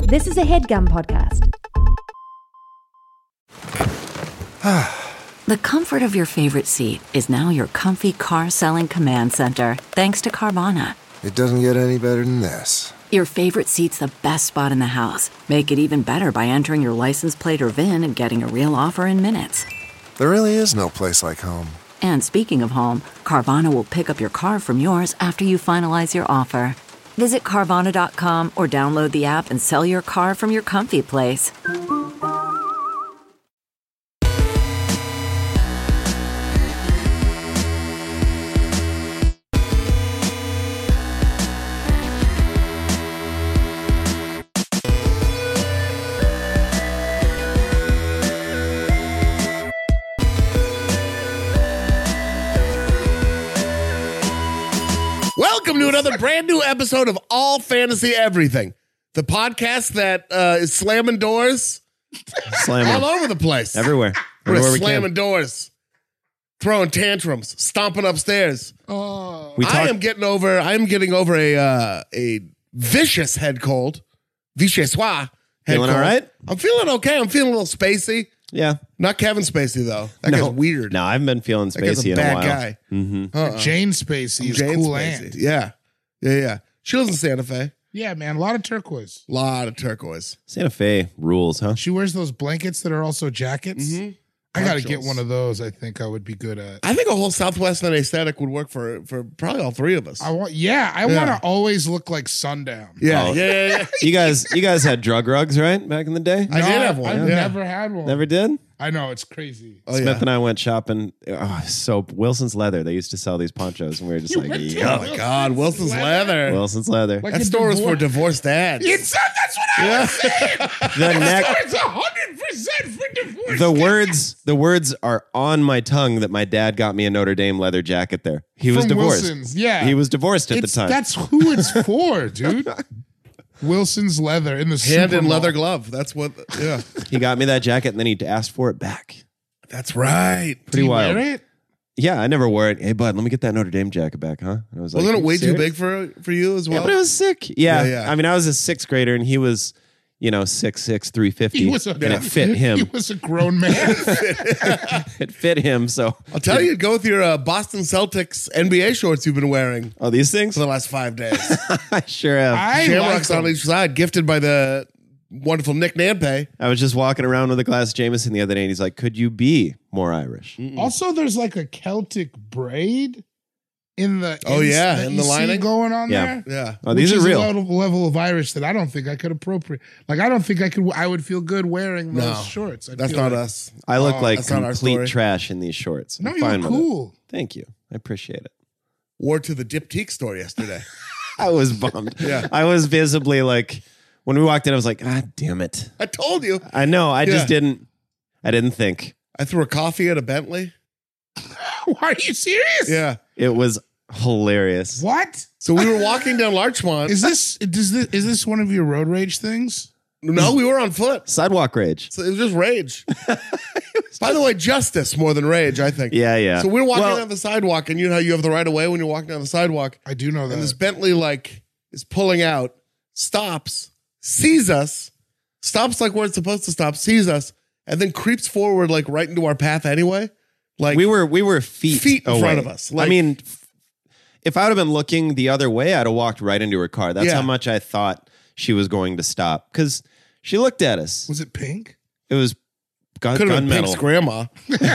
This is a HeadGum podcast. The comfort of your favorite seat is now your comfy car selling command center, thanks to Carvana. It doesn't get any better than this. Your favorite seat's the best spot in the house. Make it even better by entering your license plate or VIN and getting a real offer in minutes. There really is no place like home. And speaking of home, Carvana will pick up your car from yours after you finalize your offer. Visit Carvana.com or download the app and sell your car from your comfy place. Welcome to another brand new episode of All Fantasy Everything, the podcast that is slamming doors all over the place. Everywhere. We're Everywhere we slamming can. doors, throwing tantrums, stomping upstairs. I am getting over a vicious head cold. Vichyssoise head Feeling cold. all right? I'm feeling okay. I'm feeling a little spacey. Yeah. Not Kevin Spacey, though. That guy's weird. No, I've been feeling That guy's spacey a in a bad while. guy. Mm-hmm. Jane Spacey is Jane cool Spacey. aunt. Yeah. She lives in Santa Fe. Yeah, man, a lot of turquoise. Lot of turquoise. Santa Fe rules, huh? She wears those blankets that are also jackets. Mhm. I got to get Ponchos. one of those. I think I would be good at. I think a whole Southwestern aesthetic would work for probably all three of us. I want to always look like Sundown. Yeah, Oh. yeah. You guys had drug rugs, right? Back in the day? I did have one. I've yeah. never had one. Never did? I know, it's crazy. Oh, Smith yeah. and I went shopping. Wilson's Leather. They used to sell these ponchos, and we were just like, Oh yeah. my God, Wilson's Leather. Wilson's Leather. Like That a store is for divorce- divorced dads. That's what I was saying. The neck. It's 100% for divorce. The words are on my tongue that my dad got me a Notre Dame leather jacket there. He was From divorced. Wilson's, yeah. He was divorced at the time. That's who it's for, dude. Wilson's Leather in the Hand in Supermall. leather glove. That's what. Yeah, He got me that jacket, and then he asked for it back. that's right. Do Pretty you wild. wear it? Yeah, I never wore it. Hey, bud, let me get that Notre Dame jacket back, huh? And I was like, Wasn't it "You way too serious?" big for you as Yeah, well? but it was sick. Yeah. Yeah. I mean, I was a sixth grader, and he was, 6'6", 350. and it fit him. He was a grown man. It fit him. So, I'll tell you, go with your Boston Celtics NBA shorts you've been wearing oh, these things? for the last 5 days. I sure have. I Shamrocks like on them. each side, gifted by the wonderful Nick Nampe. I was just walking around with a glass of Jameson the other day, and he's like, could you be more Irish? Also, there's like a Celtic braid in the Oh, yeah, that in you the see lining? going on Yeah. there. Yeah. Oh, these Which are is real. a level of Irish that I don't think I could appropriate. Like I don't think I would feel good wearing those No, shorts. I'd That's feel not like, us. I look like that's not our complete story. trash in these shorts. No, I'm you're fine with it. cool. Thank you. I appreciate it. Wore to the Diptyque store yesterday. I was bummed. Yeah. I was visibly like, when we walked in, I was like, ah, damn it. I told you. I know. I just Yeah. didn't think. I threw a coffee at a Bentley. Are you serious? Yeah. It was hilarious. What So we were walking down Larchmont. is this? Is this one of your road rage things? No, we were on foot. Sidewalk rage. So it was just rage. By the way, justice more than rage, I think. Yeah, yeah. So we're walking Well- down the sidewalk, and you know how you have the right of way when you're walking down the sidewalk. I do know that. And this Bentley is pulling out, stops, sees us, stops like where it's supposed to stop, sees us, and then creeps forward right into our path anyway. Like We were feet in away. front of us. I mean, if I would have been looking the other way, I'd have walked right into her car. That's Yeah. how much I thought she was going to stop. Because she looked at us. Was it pink? It was could have been gunmetal. Pink's grandma.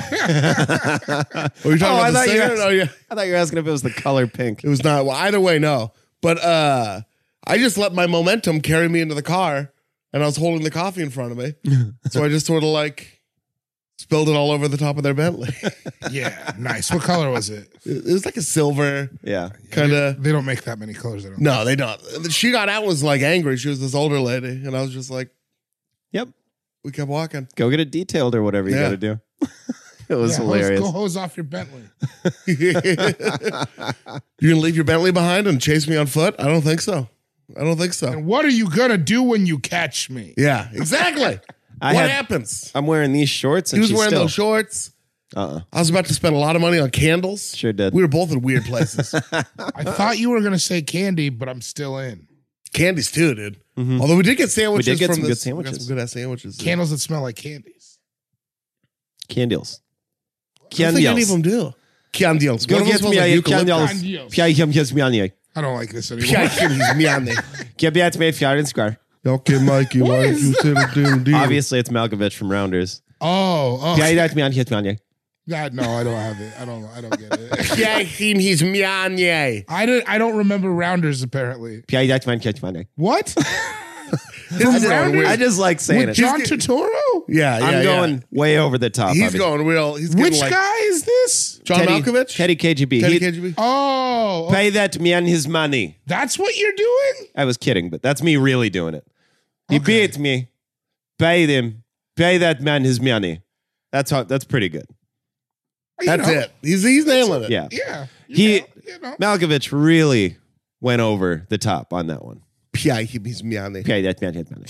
Were you talking I about the thought you singer? asked- Oh, yeah. I thought you were asking if it was the color pink. It was not. Well, either way, no. But I just let my momentum carry me into the car, and I was holding the coffee in front of me. So I just sort of spilled it all over the top of their Bentley. Yeah, nice. What color was it? It was like a silver Yeah. kind of. They don't make that many colors. I don't. No, they don't. She got out and was angry. She was this older lady, and I was just like, Yep. we kept walking. Go get it detailed or whatever you Yeah. got to do. It was Yeah, hilarious. Go hose off your Bentley. You gonna leave your Bentley behind and chase me on foot? I don't think so. And what are you gonna do when you catch me? Yeah, exactly. I what had- happens? I'm wearing these shorts He and was she's wearing still. those shorts. Uh-uh. I was about to spend a lot of money on candles. Sure did. We were both in weird places. I thought you were gonna say candy, but I'm still in. Candies too, dude. Although we did get sandwiches. We did get from some this, good sandwiches. We got some good ass sandwiches. Candles that smell like candies. Candles. I don't think any of them do. Candles. Go One of them get smells me like a eucalyptus. candles. Pjaj I don't like this anymore. Get me fjärden skvar. Okay, Mikey, why did you say the damn deal? Obviously, it's Malkovich from Rounders. Oh. Pjaj me fjärden. God, no, I don't have it. I don't get it. Yeah, he's Mianye. I don't remember Rounders apparently. Pjaj me fjärden. What? I just like saying With it. John Turturro? Yeah, I'm going way over the top. He's obviously. going real. He's Which getting like guy is this? John Malkovich. Teddy KGB. Teddy He- KGB. Oh, Pay that man his money. that's what you're doing? I was kidding, but that's me really doing it. He beat me. Pay them. Pay that man his money. That's pretty good. That's it. He's nailing it. Yeah. Yeah. He You know. Malkovich really went over the top on that one. Yeah, he's Mianye. Pay that man his money.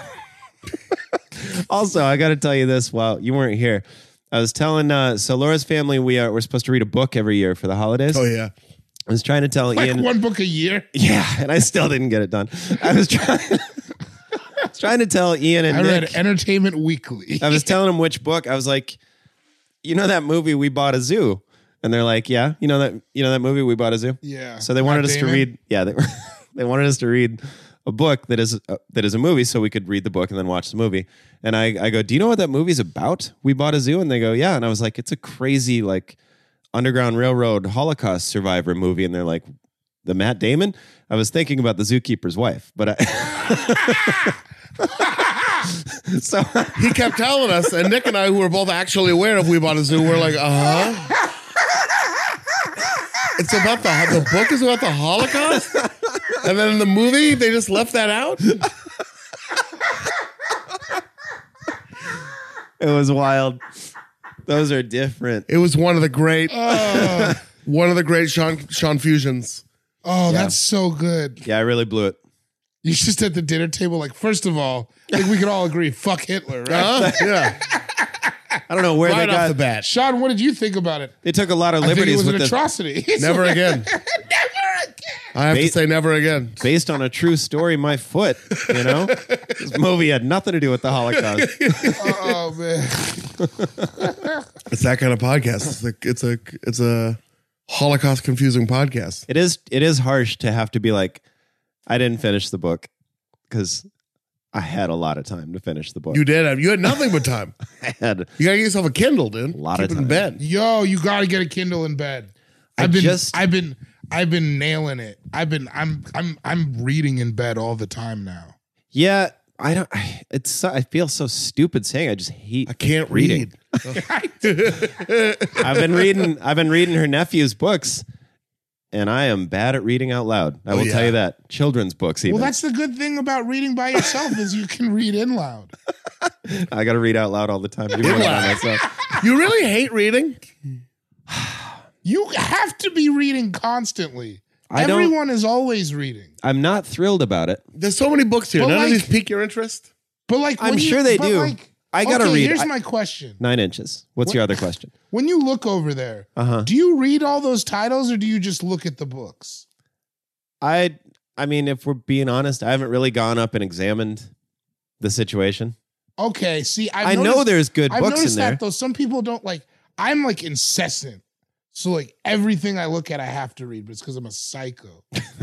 Also, I got to tell you this while you weren't here. I was telling so Laura's family we're supposed to read a book every year for the holidays. Oh yeah. I was trying to tell Like Ian. one book a year. Yeah, and I still didn't get it done. I was trying to tell Ian and I Nick. read Entertainment Weekly. I was telling them which book. I was like, you know that movie We Bought a Zoo, and they're like, yeah, you know that movie We Bought a Zoo. Yeah. So they wanted Matt us to Damon? read. Yeah, they wanted us to read a book that is a movie, so we could read the book and then watch the movie. And I go, do you know what that movie's about? We Bought a Zoo, and they go, yeah. And I was like, it's a crazy like Underground Railroad Holocaust survivor movie, and they're like, the Matt Damon. I was thinking about the zookeeper's wife, but so He kept telling us, and Nick and I, who were both actually aware of We Bought a Zoo, were like, It's about the book is about the Holocaust, and then in the movie they just left that out. it was wild. Those are different. It was one of the great, Sean Fusions. Oh, that's so good. Yeah, I really blew it. You just at the dinner table, like, first of all, I think we could all agree, fuck Hitler, right? Yeah, I don't know where right they off got the bat. Sean, what did you think about it? They took a lot of I think it liberties was with an the atrocity. Never again. Never again. I have to Bait- say, never again. based on a true story. My foot, you know, this movie had nothing to do with the Holocaust. Oh, man. It's that kind of podcast. It's a Holocaust confusing podcast. It is harsh to have to be like, I didn't finish the book because I had a lot of time to finish the book. You did. You had nothing but time. I had You gotta get yourself a Kindle, dude. A lot Keep of it in time. bed. Yo, you got to get a Kindle in bed. I've been nailing it. I'm reading in bed all the time now. yeah. I feel so stupid saying. I just hate. I can't reading. read. I've been reading her nephew's books, and I am bad at reading out loud. I will yeah. tell you that. Children's books, even. Well, that's the good thing about reading by yourself is you can read in loud. I got to read out loud all the time. Even when I'm by myself. You really hate reading? You have to be reading constantly. I don't- Everyone is always reading. I'm not thrilled about it. There's so many books here. But None of like- these pique your interest. But like, I'm when sure you, they but do. Like, I gotta okay, read. Here's my question: 9 inches. What's your other question? When you look over there, Uh-huh. do you read all those titles or do you just look at the books? I mean, if we're being honest, I haven't really gone up and examined the situation. Okay, see, I know there's good I've books in noticed there. that though. Some people don't like. I'm like incessant. So like everything I look at, I have to read, but it's because I'm a psycho.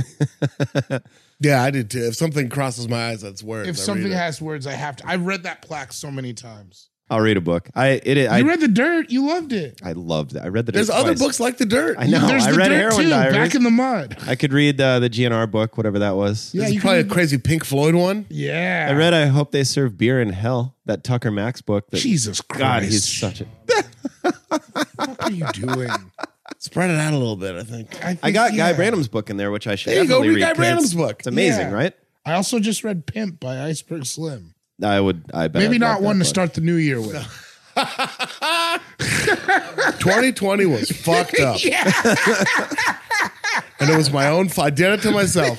Yeah, I did too. If something crosses my eyes, that's words. If I something read it. has words, I have to. I've read that plaque so many times. I'll read a book. I You read The Dirt. You loved it. loved it. I read the. There's Dirt other twice. books like The Dirt. I know. There's I The read Dirt Heroin too. Diaries. Back in the Mud. I could read the GNR book, whatever that was. Yeah, There's you probably a can. crazy Pink Floyd one. Yeah, I read I Hope They Serve Beer in Hell, that Tucker Max book. That, Jesus Christ. God, he's such a. What are you doing? Spread it out a little bit, I think. I got Guy yeah. Branum's book in there, which I should There you go, definitely read Guy read. 'cause Branum's it's- book. It's amazing, Yeah. right? I also just read Pimp by Iceberg Slim. I bet. Maybe I'd not like that one to book. start the new year with. 2020 was fucked up. And it was my own I did it to myself.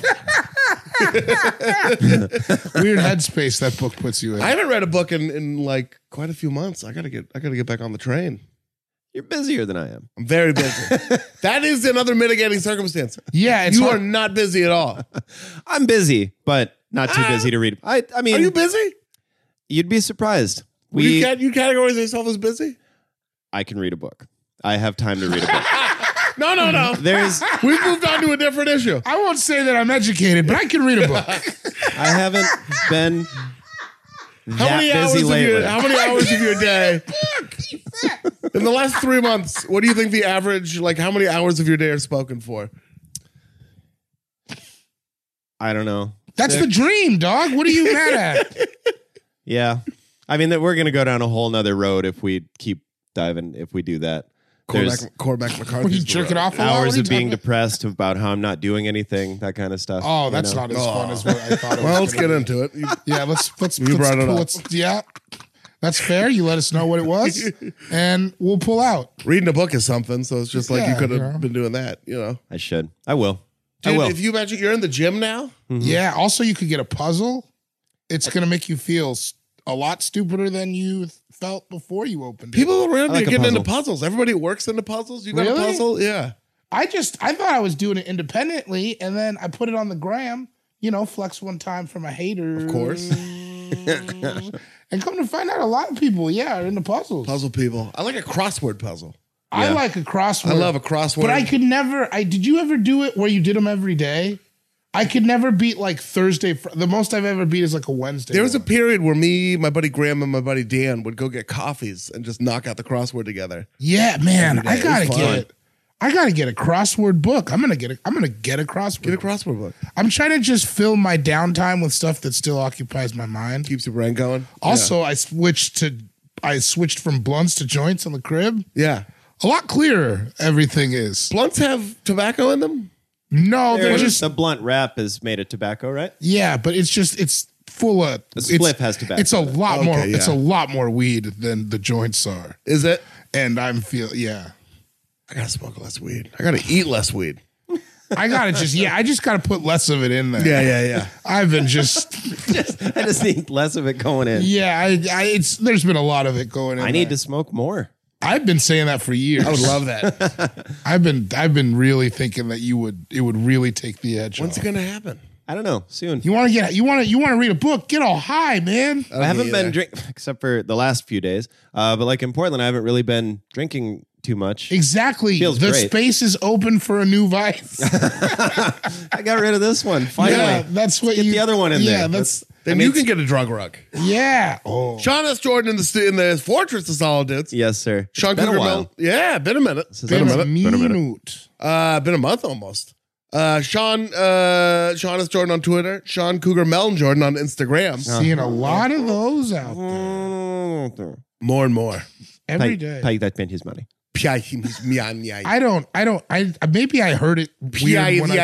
Weird headspace that book puts you in. I haven't read a book in like quite a few months. I gotta get back on the train. You're busier than I am. I'm very busy. That is another mitigating circumstance. Yeah, You are not busy at all. I'm busy, but not too busy to read. I mean, Are you busy? You'd be surprised. You categorize yourself as busy? I can read a book. I have time to read a book. No. We've moved on to a different issue. I won't say that I'm educated, but I can read a book. I haven't been that busy lately. How many hours of your day? In the last 3 months, what do you think the average, like how many hours of your day are spoken for? I don't know. That's the dream, dog. What are you mad at? Yeah. I mean, that we're going to go down a whole nother road if we keep diving, if we do that. Cormac McCarthy. What, you jerking off a lot? Hours What are of you being talking depressed about how I'm not doing anything, that kind of stuff. Oh, that's not as fun as what I thought it was. Well, let's gonna get be. into it. Yeah, let's brought it up. Yeah, that's fair. You let us know what it was, and we'll pull out. Reading a book is something, so it's just like Yeah, you could you have know. been doing that, you know. I should. I will. Dude, I will. if you imagine you're in the gym now, Yeah. Also, you could get a puzzle. It's gonna make you feel a lot stupider than you felt before you opened it. people around I like you a getting into puzzle. puzzles. Everybody works into puzzles. You got Really? a puzzle? Yeah. I thought I was doing it independently, and then I put it on the gram. You know, flex one time for my haters, Of course. And come to find out, a lot of people, are into puzzles. Puzzle people. I like a crossword puzzle. I Yeah. like a crossword. I love a crossword. But I could never. Did you ever do it where you did them every day? I could never beat like Thursday. The most I've ever beat is like a Wednesday. There was a one. period where me, my buddy Graham, and my buddy Dan would go get coffees and just knock out the crossword together. Yeah, man. Every day. I gotta It was get fun. it. I gotta get a crossword book. I'm gonna get a crossword. Get a book. crossword book. I'm trying to just fill my downtime with stuff that still occupies my mind. Keeps your brain going. Also, I switched from blunts to joints on the crib. Yeah. A lot clearer everything is. Blunts have tobacco in them? No, they're just the blunt wrap is made of tobacco, right? yeah, but it's full of The spliff has tobacco. It's a lot Okay, more. yeah. It's a lot more weed than the joints are, Is it? and I gotta smoke less weed. I gotta eat less weed. I just gotta put less of it in there. Yeah. I've been just I just need less of it going in. there's been a lot of it going in. I need there. to smoke more. I've been saying that for years. I would love that. I've been really thinking that it would really take the edge When's off. it gonna happen? I don't know. Soon. You want to read a book? Get all high, man. I haven't been either. drinking, except for the last few days. But like in Portland, I haven't really been drinking too much. Exactly. Feels the great. space is open for a new vice. I got rid of this one. Finally. Yeah, that's what Get you the other one in there. Yeah, that's Then you can get a drug rug. yeah. Oh. Sean S. Jordan in the Fortress of Solid Dudes. Yes, sir. Sean It's been a Cougar while. Mel. Yeah, been a minute. This has Been a minute. minute. Been a month almost. Sean S. Jordan on Twitter. Sean Cougar Melon Jordan on Instagram. Seeing a lot of those out there More and more. every day. Pay that man his money. I don't. Maybe I heard it weird when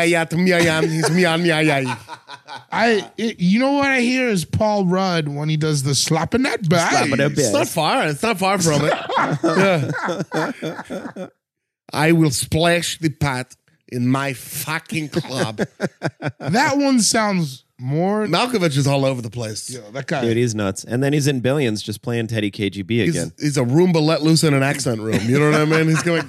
you know what I hear is Paul Rudd when he does the slapping that back. It's not far. It's not far from it. Yeah. I will splash the pot in my fucking club. That one sounds more. Malkovich is all over the place. Yo, that guy. Dude, he's nuts. And then he's in Billions just playing Teddy KGB again. He's a Roomba let loose in an accent room. You know what I mean? He's gonna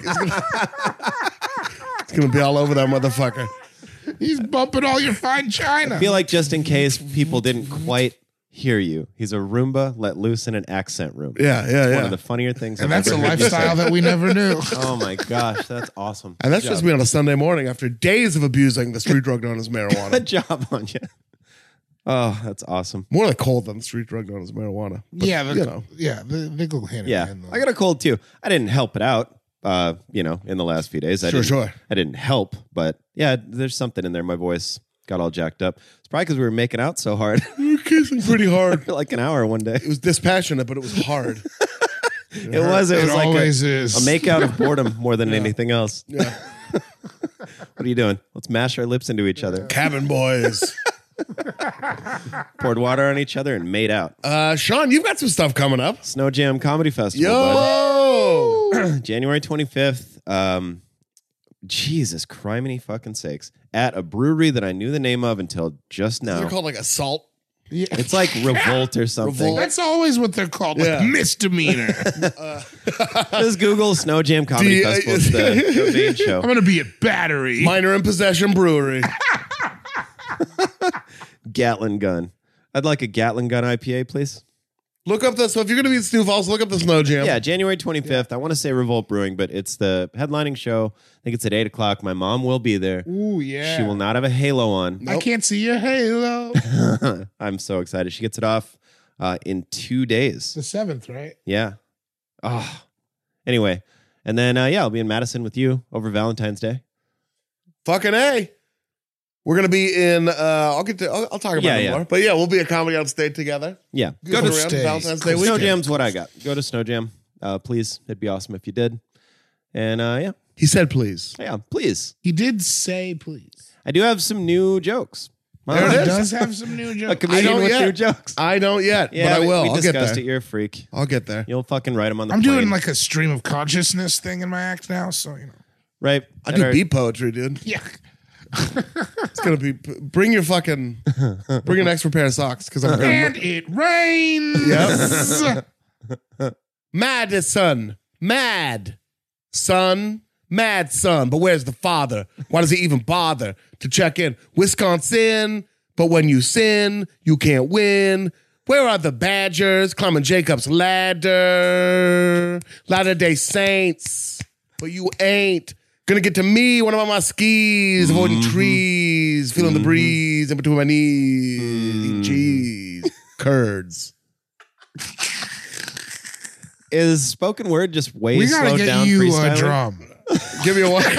be all over that motherfucker. He's bumping all your fine china. I feel like just in case people didn't quite hear you, he's a Roomba let loose in an accent room. Yeah. One of the funnier things and I've that's a ever heard you say. lifestyle that we never knew. Oh my gosh, that's awesome. And that's Good just job. me on a Sunday morning after days of abusing the street drug known as marijuana. Good job on you. Oh, that's awesome. More like cold than the street drug known as marijuana. But, Yeah, you know. they go hand in Yeah, hand. though. I got a cold too. I didn't help it out. In the last few days, I didn't help, but yeah, there's something in there. My voice got all jacked up. It's probably because we were making out so hard, We were kissing pretty hard. for like an hour one day. It was dispassionate, but it was hard. It was It like always a is. makeout of boredom more than anything else. Yeah. What are you doing? Let's mash our lips into each other. Cabin boys. Poured water on each other and made out. Sean, you've got some stuff coming up. Snow Jam Comedy Festival, bud. Yo! January 25th. Jesus criminy fucking sakes. At a brewery that I knew the name of until just They're now. called like Assault. Yeah. It's like Revolt or something. Revolt. That's always what they're called, like Yeah. misdemeanor. Just Google Snow Jam Comedy Festival. It's the Joe Dane show. I'm gonna be at Battery. Minor in Possession Brewery. Gatlin Gun. I'd like a Gatlin Gun IPA, please. Look up so if you're going to be at Sioux Falls, look up the Snow Jam. Yeah, January 25th. I want to say Revolt Brewing, but it's the headlining show. I think it's at 8 o'clock. My mom will be there. Ooh, yeah. She will not have a halo on. I can't see your halo. I'm so excited. She gets it off in 2 days. The 7th, right? Yeah. Oh. Anyway, and then I'll be in Madison with you over Valentine's Day. Fucking A. We're gonna be in. I'll talk about it more. But yeah, we'll be at Comedy on State together. Yeah, go to Valentine's Day Snow weekend. Jam's what I got. Go to Snow Jam, please. It'd be awesome if you did. And he said please. Yeah, please. He did say please. I do have some new jokes. There it is. Does have some new jokes. A comedian with new jokes. I don't yet, but I will. We I'll get there. discussed it. You're a freak. I'll get there. You'll fucking write them on the I'm plane. doing like a stream of consciousness thing in my act now, so you know. Right. I do beat poetry, dude. Yeah. It's gonna be bring an extra pair of socks because I'm And it rains. Yep. Mad son, mad son. But where's the father? Why does he even bother to check in? Wisconsin, but when you sin, you can't win. Where are the Badgers climbing Jacob's ladder? Latter-day Saints, but you ain't gonna get to me when I'm on my skis, avoiding trees, feeling the breeze in between my knees, eating cheese, curds. Is spoken word just way We gotta slowed get down you a freestyling? drum. Give me a one.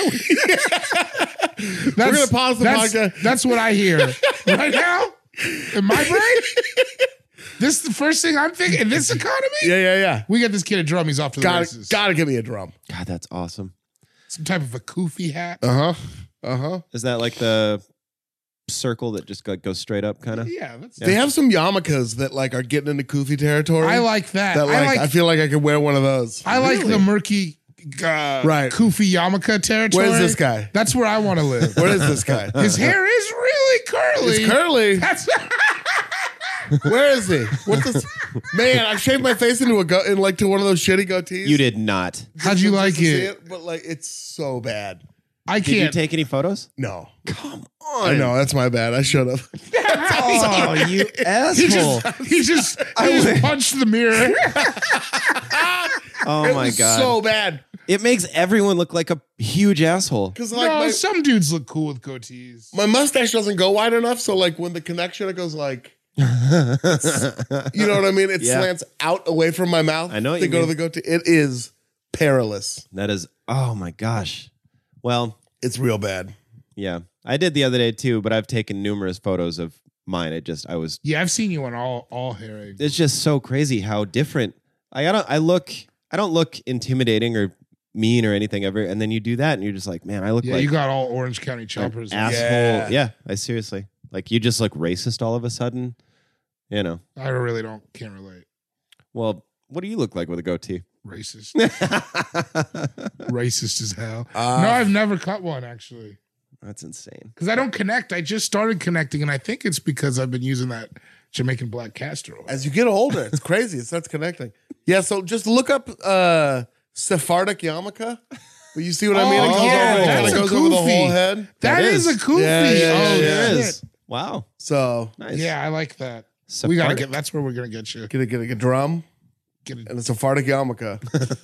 We're gonna pause the podcast. That's what I hear right now in my brain. This is the first thing I'm thinking in this economy. Yeah. We get this kid a drum. He's off to the races. Gotta give me a drum. God, that's awesome. Some type of a koofy hat. Is that like the circle that just goes straight up, kind of? Yeah, that's. They have some yarmulkes that like are getting into Koofy territory. I like that. I feel like I could wear one of those. I like the murky, Right. Koofy yarmulke territory. Where's this guy? That's where I want to live. Where is this guy? His hair is really curly. It's curly. That's Where is he? What's this? Man, I shaved my face into to one of those shitty goatees. You did not. How'd you like Just to see it? But like, it's so bad. I Did you can't. take any photos? No. Come I on. know, that's my bad. I should have. Oh, you asshole. He just punched the mirror. Oh It my was God. so bad. It makes everyone look like a huge asshole. Because like No, some dudes look cool with goatees. my mustache doesn't go wide enough, so like when the connection it goes like, you know what I mean? It Yeah. slants out away from my mouth. I know what to you go mean. to the goatee. It is perilous. That is, oh my gosh. Well, It's real bad. yeah. I did the other day too, but I've taken numerous photos of mine. Yeah, I've seen you on all hair. It's just so crazy how different. I don't look intimidating or mean or anything ever. And then you do that and you're just like, man, I look Yeah, like you got all Orange County an choppers. asshole. Yeah, I seriously. Like you just look racist all of a sudden. You know. I really can't relate. Well, what do you look like with a goatee? Racist. Racist as hell. No, I've never cut one actually. That's insane. Because I don't connect. I just started connecting, and I think it's because I've been using that Jamaican black castor oil. As you get older, it's crazy. It starts connecting. Yeah, so just look up Sephardic yarmulke. You see what I mean? It goes, yeah, over, that's it a goes over the kufi. whole head. That is a koofy. Yeah, oh, yeah, shit. Wow. So Nice. Yeah, I like that. Sephardic? We gotta get. That's where we're gonna get you. get a drum Get it. and a Sephardic yarmulke.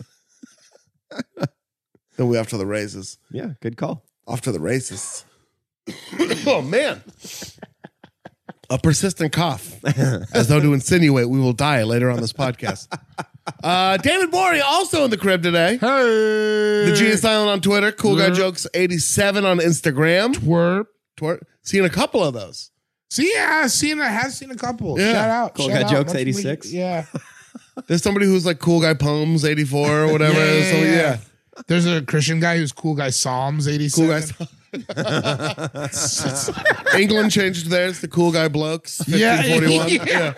Then we off to the races. Yeah, good call. Off to the races. Oh man. A persistent cough, as though to insinuate we will die later on this podcast. David Borey also in the crib today. Hey, The G is silent on Twitter. Cool Guy Jokes 87 on Instagram. twerp. Seen a couple of those. See, yeah, I've seen a couple. Yeah. Shout out. Cool shout Guy out. Jokes Much 86? Yeah. There's somebody who's like Cool Guy Poems 84 or whatever. Yeah. So yeah. There's a Christian guy who's Cool Guy Psalms 87. Cool Guys. England changed theirs to Cool Guy Blokes 1541. Yeah.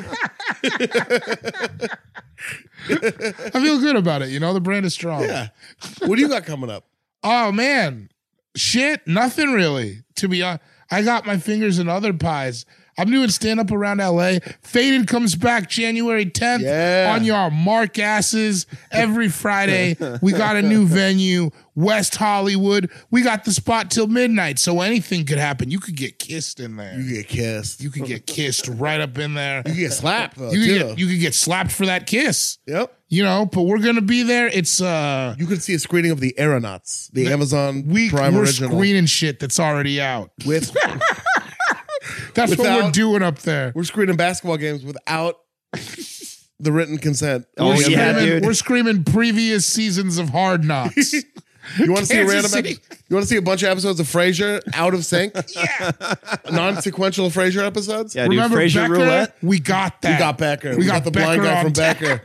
I feel good about it. You know, the brand is strong. Yeah. What do you got coming up? Oh man, shit, nothing really. To be honest, I got my fingers in other pies. I'm doing stand-up around LA. Faded comes back January 10th on your mark asses every Friday. We got a new venue, West Hollywood. We got the spot till midnight, so anything could happen. You could get kissed in there. You get kissed. You could get kissed right up in there. You get slapped, though, You could get slapped for that kiss. Yep. You know, but we're going to be there. It's You could see a screening of The Aeronauts, the Amazon Prime we're original. screening shit that's already out. With That's what we're doing up there. We're screening basketball games without the written consent. Oh, yeah, dude. We're screaming previous seasons of Hard Knocks. You want to see a Kansas random? City. You want to see a bunch of episodes of Frasier out of sync? Yeah. Non-sequential Frasier episodes. Yeah, dude. Remember Frasier Becker? roulette. We got that. We got Becker. We got the blind Becker guy on from tap. Becker.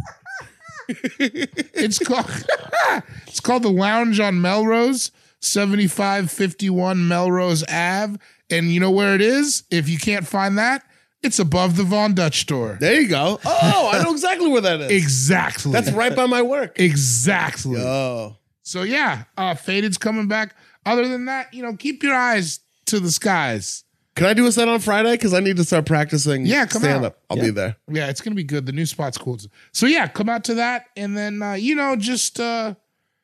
It's called the Lounge on Melrose, 7551 Melrose Ave. And you know where it is? If you can't find that, it's above the Von Dutch store. There you go. Oh, I know exactly where that is. Exactly. That's right by my work. Exactly. Oh, So yeah, Faded's coming back. Other than that, you know, keep your eyes to the skies. can I do a set on Friday? Because I need to start practicing. Yeah, come stand out. up. I'll be there. Yeah, it's gonna be good. The new spot's cool. So yeah, come out to that, and then just know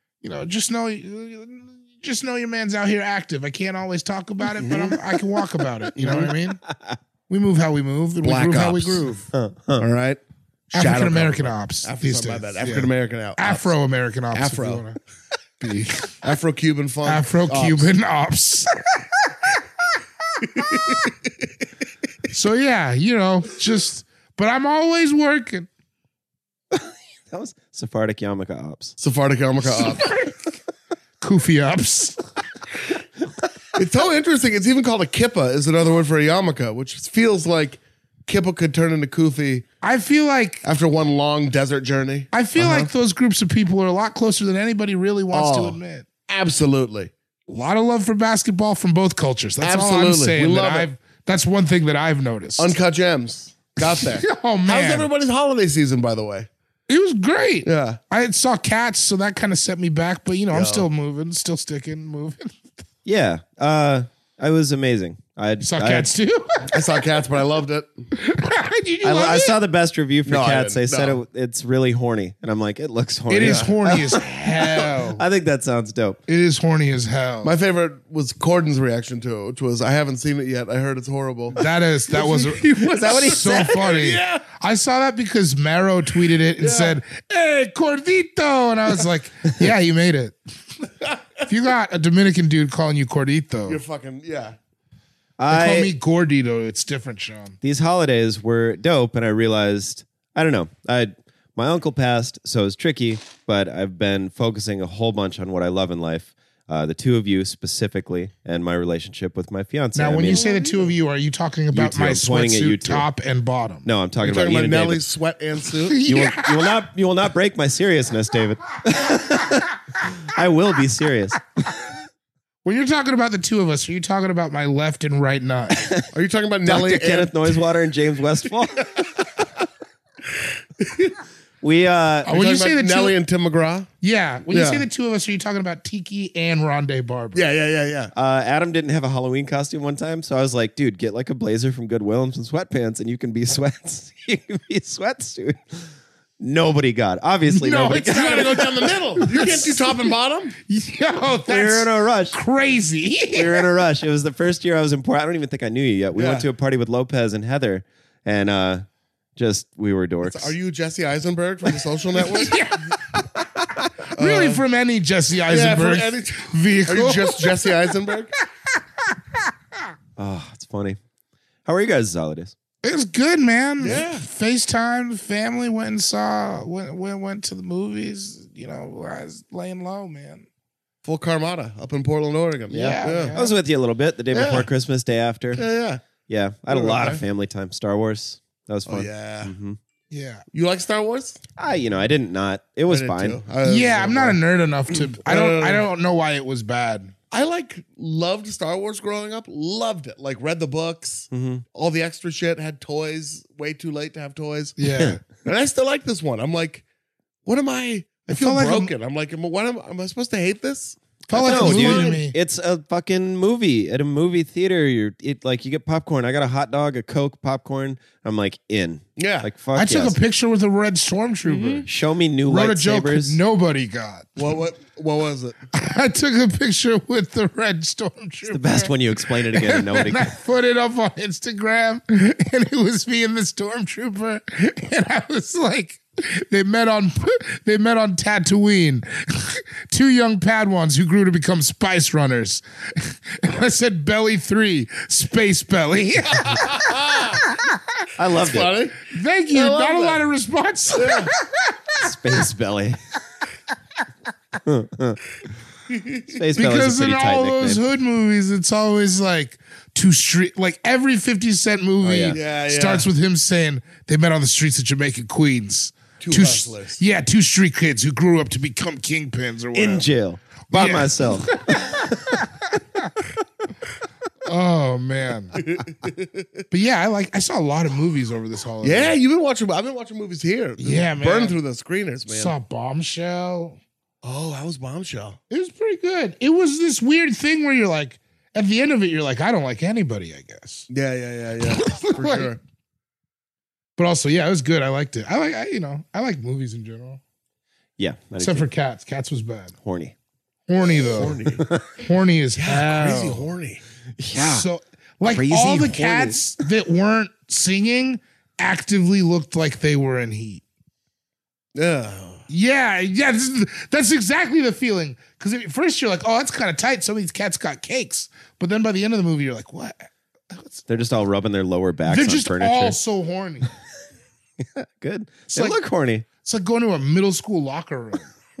your man's out here active. I can't always talk about it, but I can walk about it. You know what I mean? We move how we move, and Black we groove how we ops. groove. All right. African American ops. African American out. Afro American ops. Afro. if you wanna be. Afro-Cuban funk. Afro Cuban ops. So yeah, but I'm always working. That was Sephardic Yarmulke Ops. Sephardic Yarmulke ops. Kufi ops. It's so interesting. It's even called a kippa is another word for a yarmulke, which feels like kippa could turn into kufi I feel like after one long desert journey. like those groups of people are a lot closer than anybody really wants to admit. Absolutely. A lot of love for basketball from both cultures. That's all I'm Absolutely. saying. We love it. That's one thing that I've noticed. Uncut gems. Got there. Oh man, How's everybody's holiday season, by the way? it was great. Yeah. I saw Cats, so that kind of set me back. But I'm still moving, still sticking, moving. Yeah. I was amazing. I Saw Cats too. I saw Cats, but I loved it. Did you love I it? saw the best review for No, I Cats. They didn't. said No. it's really horny, and I'm like, it looks horny. It is horny as hell. I think that sounds dope. It is horny as hell. My favorite was Corden's reaction to it, which was, I haven't seen it yet. I heard it's horrible. That was that what he so said? funny. Yeah. I saw that because Maro tweeted it and said, "Hey, Cordito," and I was like, "Yeah, you made it." If you got a Dominican dude calling you Cordito, You're fucking, yeah. call me Gordito. It's different, Sean. These holidays were dope, and I realized, I don't know, my uncle passed, so it was tricky, but I've been focusing a whole bunch on what I love in life. The two of you specifically, and my relationship with my fiance. Now, I when mean, you say the two of you, are you talking about two. my I'm pointing at you sweatsuit two. top and bottom? no, I'm talking You're about talking Ian about and Nelly's David. sweat and suit? You will not break my seriousness, David. I will be serious. When you're talking about the two of us, are you talking about my left and right nut? Are you talking about Nelly Dr. Kenneth Noisewater and James Westfall. We When you say the Nelly two, and Tim McGraw? yeah, when you Yeah. say the two of us, are you talking about Tiki and Rondé Barber? Yeah. Adam didn't have a Halloween costume one time, so I was like, dude, get like a blazer from Goodwill and some sweatpants, and you can be sweats. You can be sweatsuit. Nobody got. Obviously, No, nobody it's You got. gotta go down the middle. You can't do top and bottom. Yo, We were in that's a rush. crazy. We were in a rush. It was the first year I was in Port. I don't even think I knew you yet. We Yeah. went to a party with Lopez and Heather, and we were dorks. Are you Jesse Eisenberg from the Social Network? Really, from any Jesse Eisenberg Are vehicle. you just Jesse Eisenberg? Oh, it's funny. How are you guys' holidays? It was good, man. Yeah. FaceTime, family went and went to the movies. I was laying low, man. Full Carmada up in Portland, Oregon. Yeah. I was with you a little bit the day Yeah. before Christmas, day after. Yeah. Yeah, I had a We were lot there. of family time. Star Wars, that was Oh, fun. yeah. Yeah. You like Star Wars? I didn't not. It was I did fine. too. Yeah, I'm not a nerd enough to. I don't know why it was bad. I loved Star Wars growing up. Loved it. Like read the books, all the extra shit. Had toys. Way too late to have toys. Yeah. And I still like this one. I'm like, what am I? I feel felt like broken. I'm like, am I supposed to hate this? Felt like a No, movie to dude. me. It's a fucking movie at a movie theater. You get popcorn. I got a hot dog, a Coke, popcorn. I'm like in. Yeah. Like fuck. I took yes. a picture with a red stormtrooper. Show me new Wrote a joke lightsabers. nobody got. What was it? I took a picture with the red stormtrooper. The best when you explain it again and nobody. And I put it up on Instagram, and it was me and the stormtrooper, and I was like, they met on Tatooine, two young Padawans who grew to become spice runners. And I said, Belly 3, Space Belly. I loved it. Funny. Thank you. I love Not a that. lot of response. Space Belly. Space Belly's Because a in pretty tight all those nickname. hood movies, it's always like two street. Like every 50 Cent movie yeah. Yeah, yeah. starts with him saying they met on the streets of Jamaica, Queens. Two hustlers. Yeah, two street kids who grew up to become kingpins or whatever. In jail by Yeah. myself. Oh man. But yeah, I saw a lot of movies over this holiday. Yeah, you've been watching. I've been watching movies here. Yeah, man. Burn through the screeners, man. Saw Bombshell. Oh, that was Bombshell. It was pretty good. It was this weird thing where you're like, at the end of it, you're like, I don't like anybody, I guess. Yeah. For Like- sure. But also, yeah, it was good. I liked it. I like movies in general. Yeah, I Except did for Cats. Cats was bad. too. Horny. Horny though. Horny. Horny as Yeah, hell. crazy horny. Yeah. So like Crazy all the horny. cats that weren't singing actively looked like they were in heat. Yeah. Yeah, that's exactly the feeling. Because at first you're like, oh, that's kind of tight. Some of these cats got cakes. But then by the end of the movie, you're like, what? They're just all rubbing their lower backs They're on just furniture. all so horny. Good. It's They like- look horny. It's like going to a middle school locker room.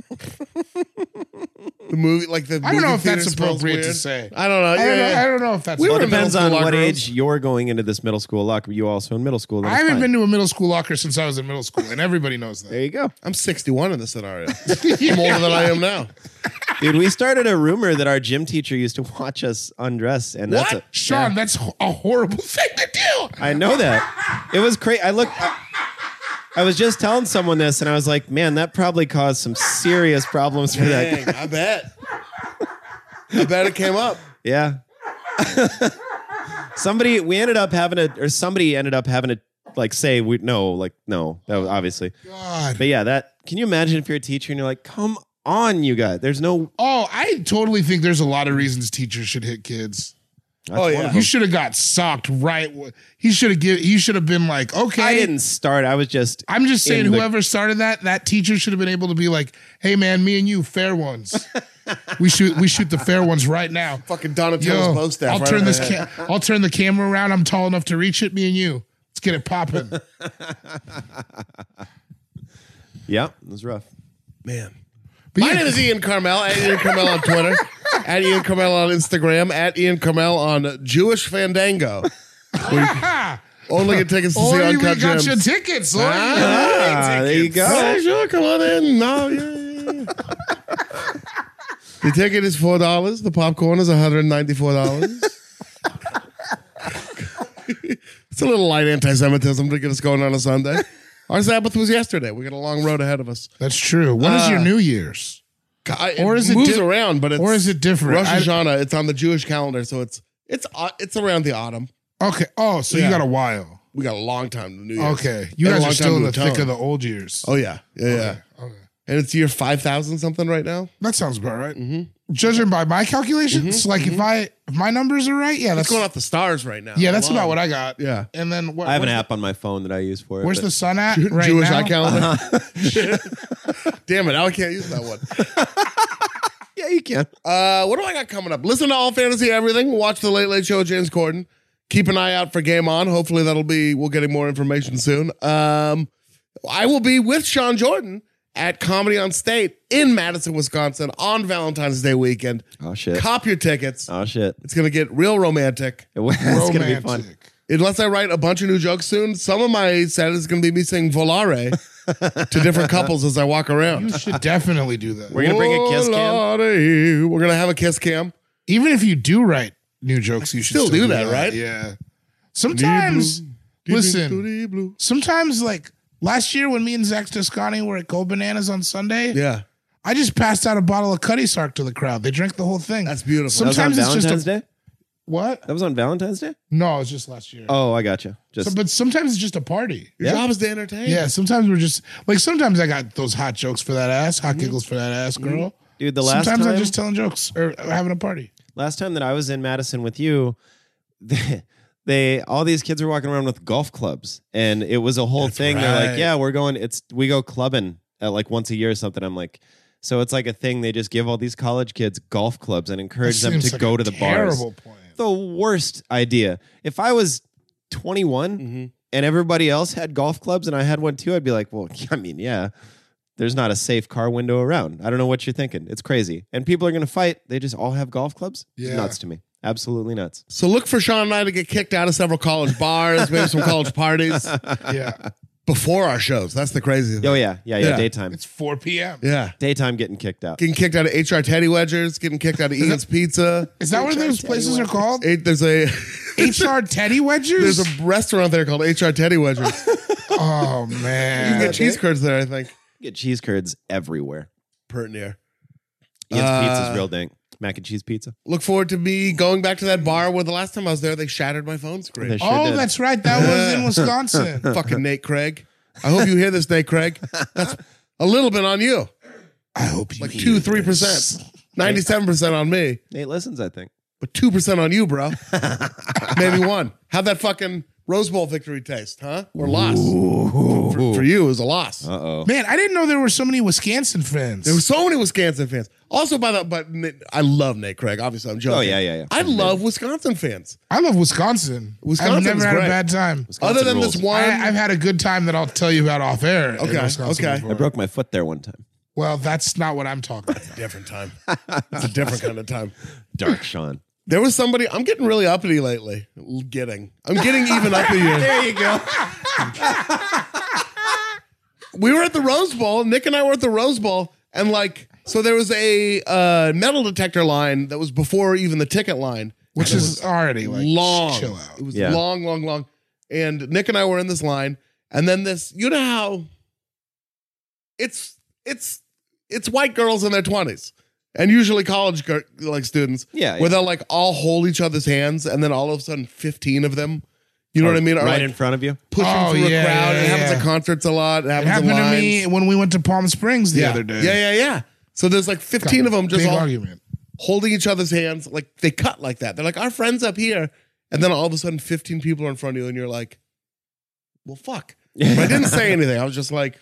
The movie, like the. I don't know movie if that's theater smells appropriate to weird. say. I don't know. I don't know if that's. We Well, were it in middle depends school on locker what rooms. age you're going into this middle school locker. You also in middle school. then I it's haven't fine. been to a middle school locker since I was in middle school, and everybody knows There that. you go. I'm 61 in this scenario. I'm older than I am now. Dude, we started a rumor that our gym teacher used to watch us undress. And that's What? Sean, that's a horrible thing to do. I know that. It was crazy. I was just telling someone this, and I was like, man, that probably caused some serious problems for that guy. Dang, I bet. I bet it came up. Yeah. somebody ended up having to like say no, that was obviously. God. But yeah, can you imagine if you're a teacher and you're like, come on, you guys. There's no Oh, I totally think there's a lot of reasons teachers should hit kids. that's Oh, one yeah. of You them. should have got socked right. He should have been like, okay. I didn't start. I was just I'm just saying, in the- whoever started that teacher should have been able to be like, "Hey, man, me and you, fair ones. we shoot the fair ones right now. Fucking Donatello's bow staff. I'll right turn on this. the head. I'll turn the camera around. I'm tall enough to reach it. Me and you. Let's get it popping. Yeah, it was rough. Man. But My yeah, name is Ian Carmel, at Ian Carmel on Twitter, at Ian Carmel on Instagram, at Ian Carmel on Jewish Fandango. Only get tickets to see or you Uncut got Gems. your tickets. Or There you go. Yeah, sure, come on in. No, yeah. The ticket is $4. The popcorn is $194. It's a little light anti-Semitism to get us going on a Sunday. Our Sabbath was yesterday. We got a long road ahead of us. That's true. When is your New Year's? Or is it moves di- around? But it's, or is it different? Rosh Hashanah. It's on the Jewish calendar, so it's around the autumn. Okay. Oh, so Yeah. you got a while. We got a long time to New Year's. Okay. You And a guys long are still time in to the thick atone. of the old years. Oh yeah, yeah. Okay. And it's year 5,000 something right now. That sounds about right. Judging by my calculations, like if my numbers are right, yeah, It's that's going off the stars right now. yeah, that's Alone. about what I got. Yeah. And then what? I have an where's app on my phone that I use for it. Where's but- the sun at right Jewish now? eye calendar. Damn it! Now I can't use that one. Yeah, you can. What do I got coming up? Listen to All Fantasy Everything. Watch the Late Late Show with James Corden. Keep an eye out for Game On. Hopefully we'll getting more information soon. I will be with Sean Jordan at Comedy on State in Madison, Wisconsin on Valentine's Day weekend. Oh shit. Cop your tickets. Oh shit. It's going to get real romantic. It's gonna be fun. Romantic. Unless I write a bunch of new jokes soon, some of my set is going to be me saying Volare to different couples as I walk around. You should definitely do that. We're gonna bring a kiss cam. Volare. We're going to have a kiss cam. Even if you do write new jokes, you should Still still do that, right? Yeah. Sometimes, listen. Deep blue. Sometimes, like last year when me and Zach Toscani were at Gold Bananas on Sunday, Yeah. I just passed out a bottle of Cutty Sark to the crowd. They drank the whole thing. That's beautiful. Sometimes that was on it's Valentine's just a Day? what? That was on Valentine's Day? No, it was just last year. Oh, I gotcha. Just But sometimes it's just a party. Your job is to entertain. Yeah, sometimes we're just like sometimes I got those hot jokes for that ass, hot giggles for that ass girl. dude, the last Sometimes time I'm just telling jokes or having a party. last time that I was in Madison with you, they all these kids were walking around with golf clubs, and it was a whole thing. They're like, right. yeah, we go clubbing like once a year or something. I'm like, so it's like a thing. They just give all these college kids golf clubs and encourage them Seems to like go a to the bars. terrible plan. The worst idea. If I was 21 and everybody else had golf clubs and I had one too, I'd be like, well, I mean, yeah, there's not a safe car window around. I don't know what you're thinking. It's crazy. And people are going to fight. They just all have golf clubs. It's Yeah. nuts to me. Absolutely nuts. So look for Sean and I to get kicked out of several college bars, maybe some college parties Yeah. before our shows. That's the crazy thing. Oh, yeah. Yeah. Daytime. It's 4 p.m. Yeah. Daytime getting kicked out. Getting kicked out of HR Teddy Wedgers, getting kicked out of Ian's Pizza. Is that what those places are called? There's a HR Teddy Wedgers? there's a restaurant there called HR Teddy Wedgers. Oh, You man. can get cheese curds there, I think. Get cheese curds everywhere. Pert near. Ian's Pizza's real dank. Mac and cheese pizza. Look forward to me going back to that bar where the last time I was there, they shattered my phone screen. They sure Oh, did. that's right. That was in Wisconsin. Fucking Nate Craig. I hope you hear this, Nate Craig. That's a little bit on you. I hope you Like hear 2-3%. this. 97% on me. Nate listens, I think. But 2% on you, bro. Maybe 1. How'd that fucking Rose Bowl victory taste, huh? Or loss? For you, it was a loss. Uh-oh. Man, I didn't know there were so many Wisconsin fans. There were so many Wisconsin fans. Also, but I love Nate Craig. Obviously, I'm joking. Oh, yeah. I love Wisconsin fans. I love Wisconsin. Wisconsin I've never is had great. a bad time. Other than rules. this one. I've had a good time that I'll tell you about off air. in Okay, Wisconsin okay. before. I broke my foot there one time. Well, that's not what I'm talking about. different time. It's a different kind of time. Dark Sean. There was somebody. I'm getting really uppity lately. I'm getting even uppitier. There you go. We were at the Rose Bowl. Nick and I were at the Rose Bowl, and so there was a metal detector line that was before even the ticket line, Which is already like long. chill out. It was Yeah. long. And Nick and I were in this line, and then this. You know how it's white girls in their 20s. And usually college students, Yeah, where they'll all hold each other's hands, and then all of a sudden 15 of them, you know what I mean, are Right in front of you. pushing Oh, through yeah, a crowd. yeah, It happens yeah. at concerts a lot. It It happens happened in to lines. me when we went to Palm Springs the other day. Yeah. So there's 15 of them just Big all argument. holding each other's hands. Like they cut like that. They're like, our friend's up here. And then all of a sudden 15 people are in front of you, and you're like, well, fuck. But I didn't say anything. I was just like,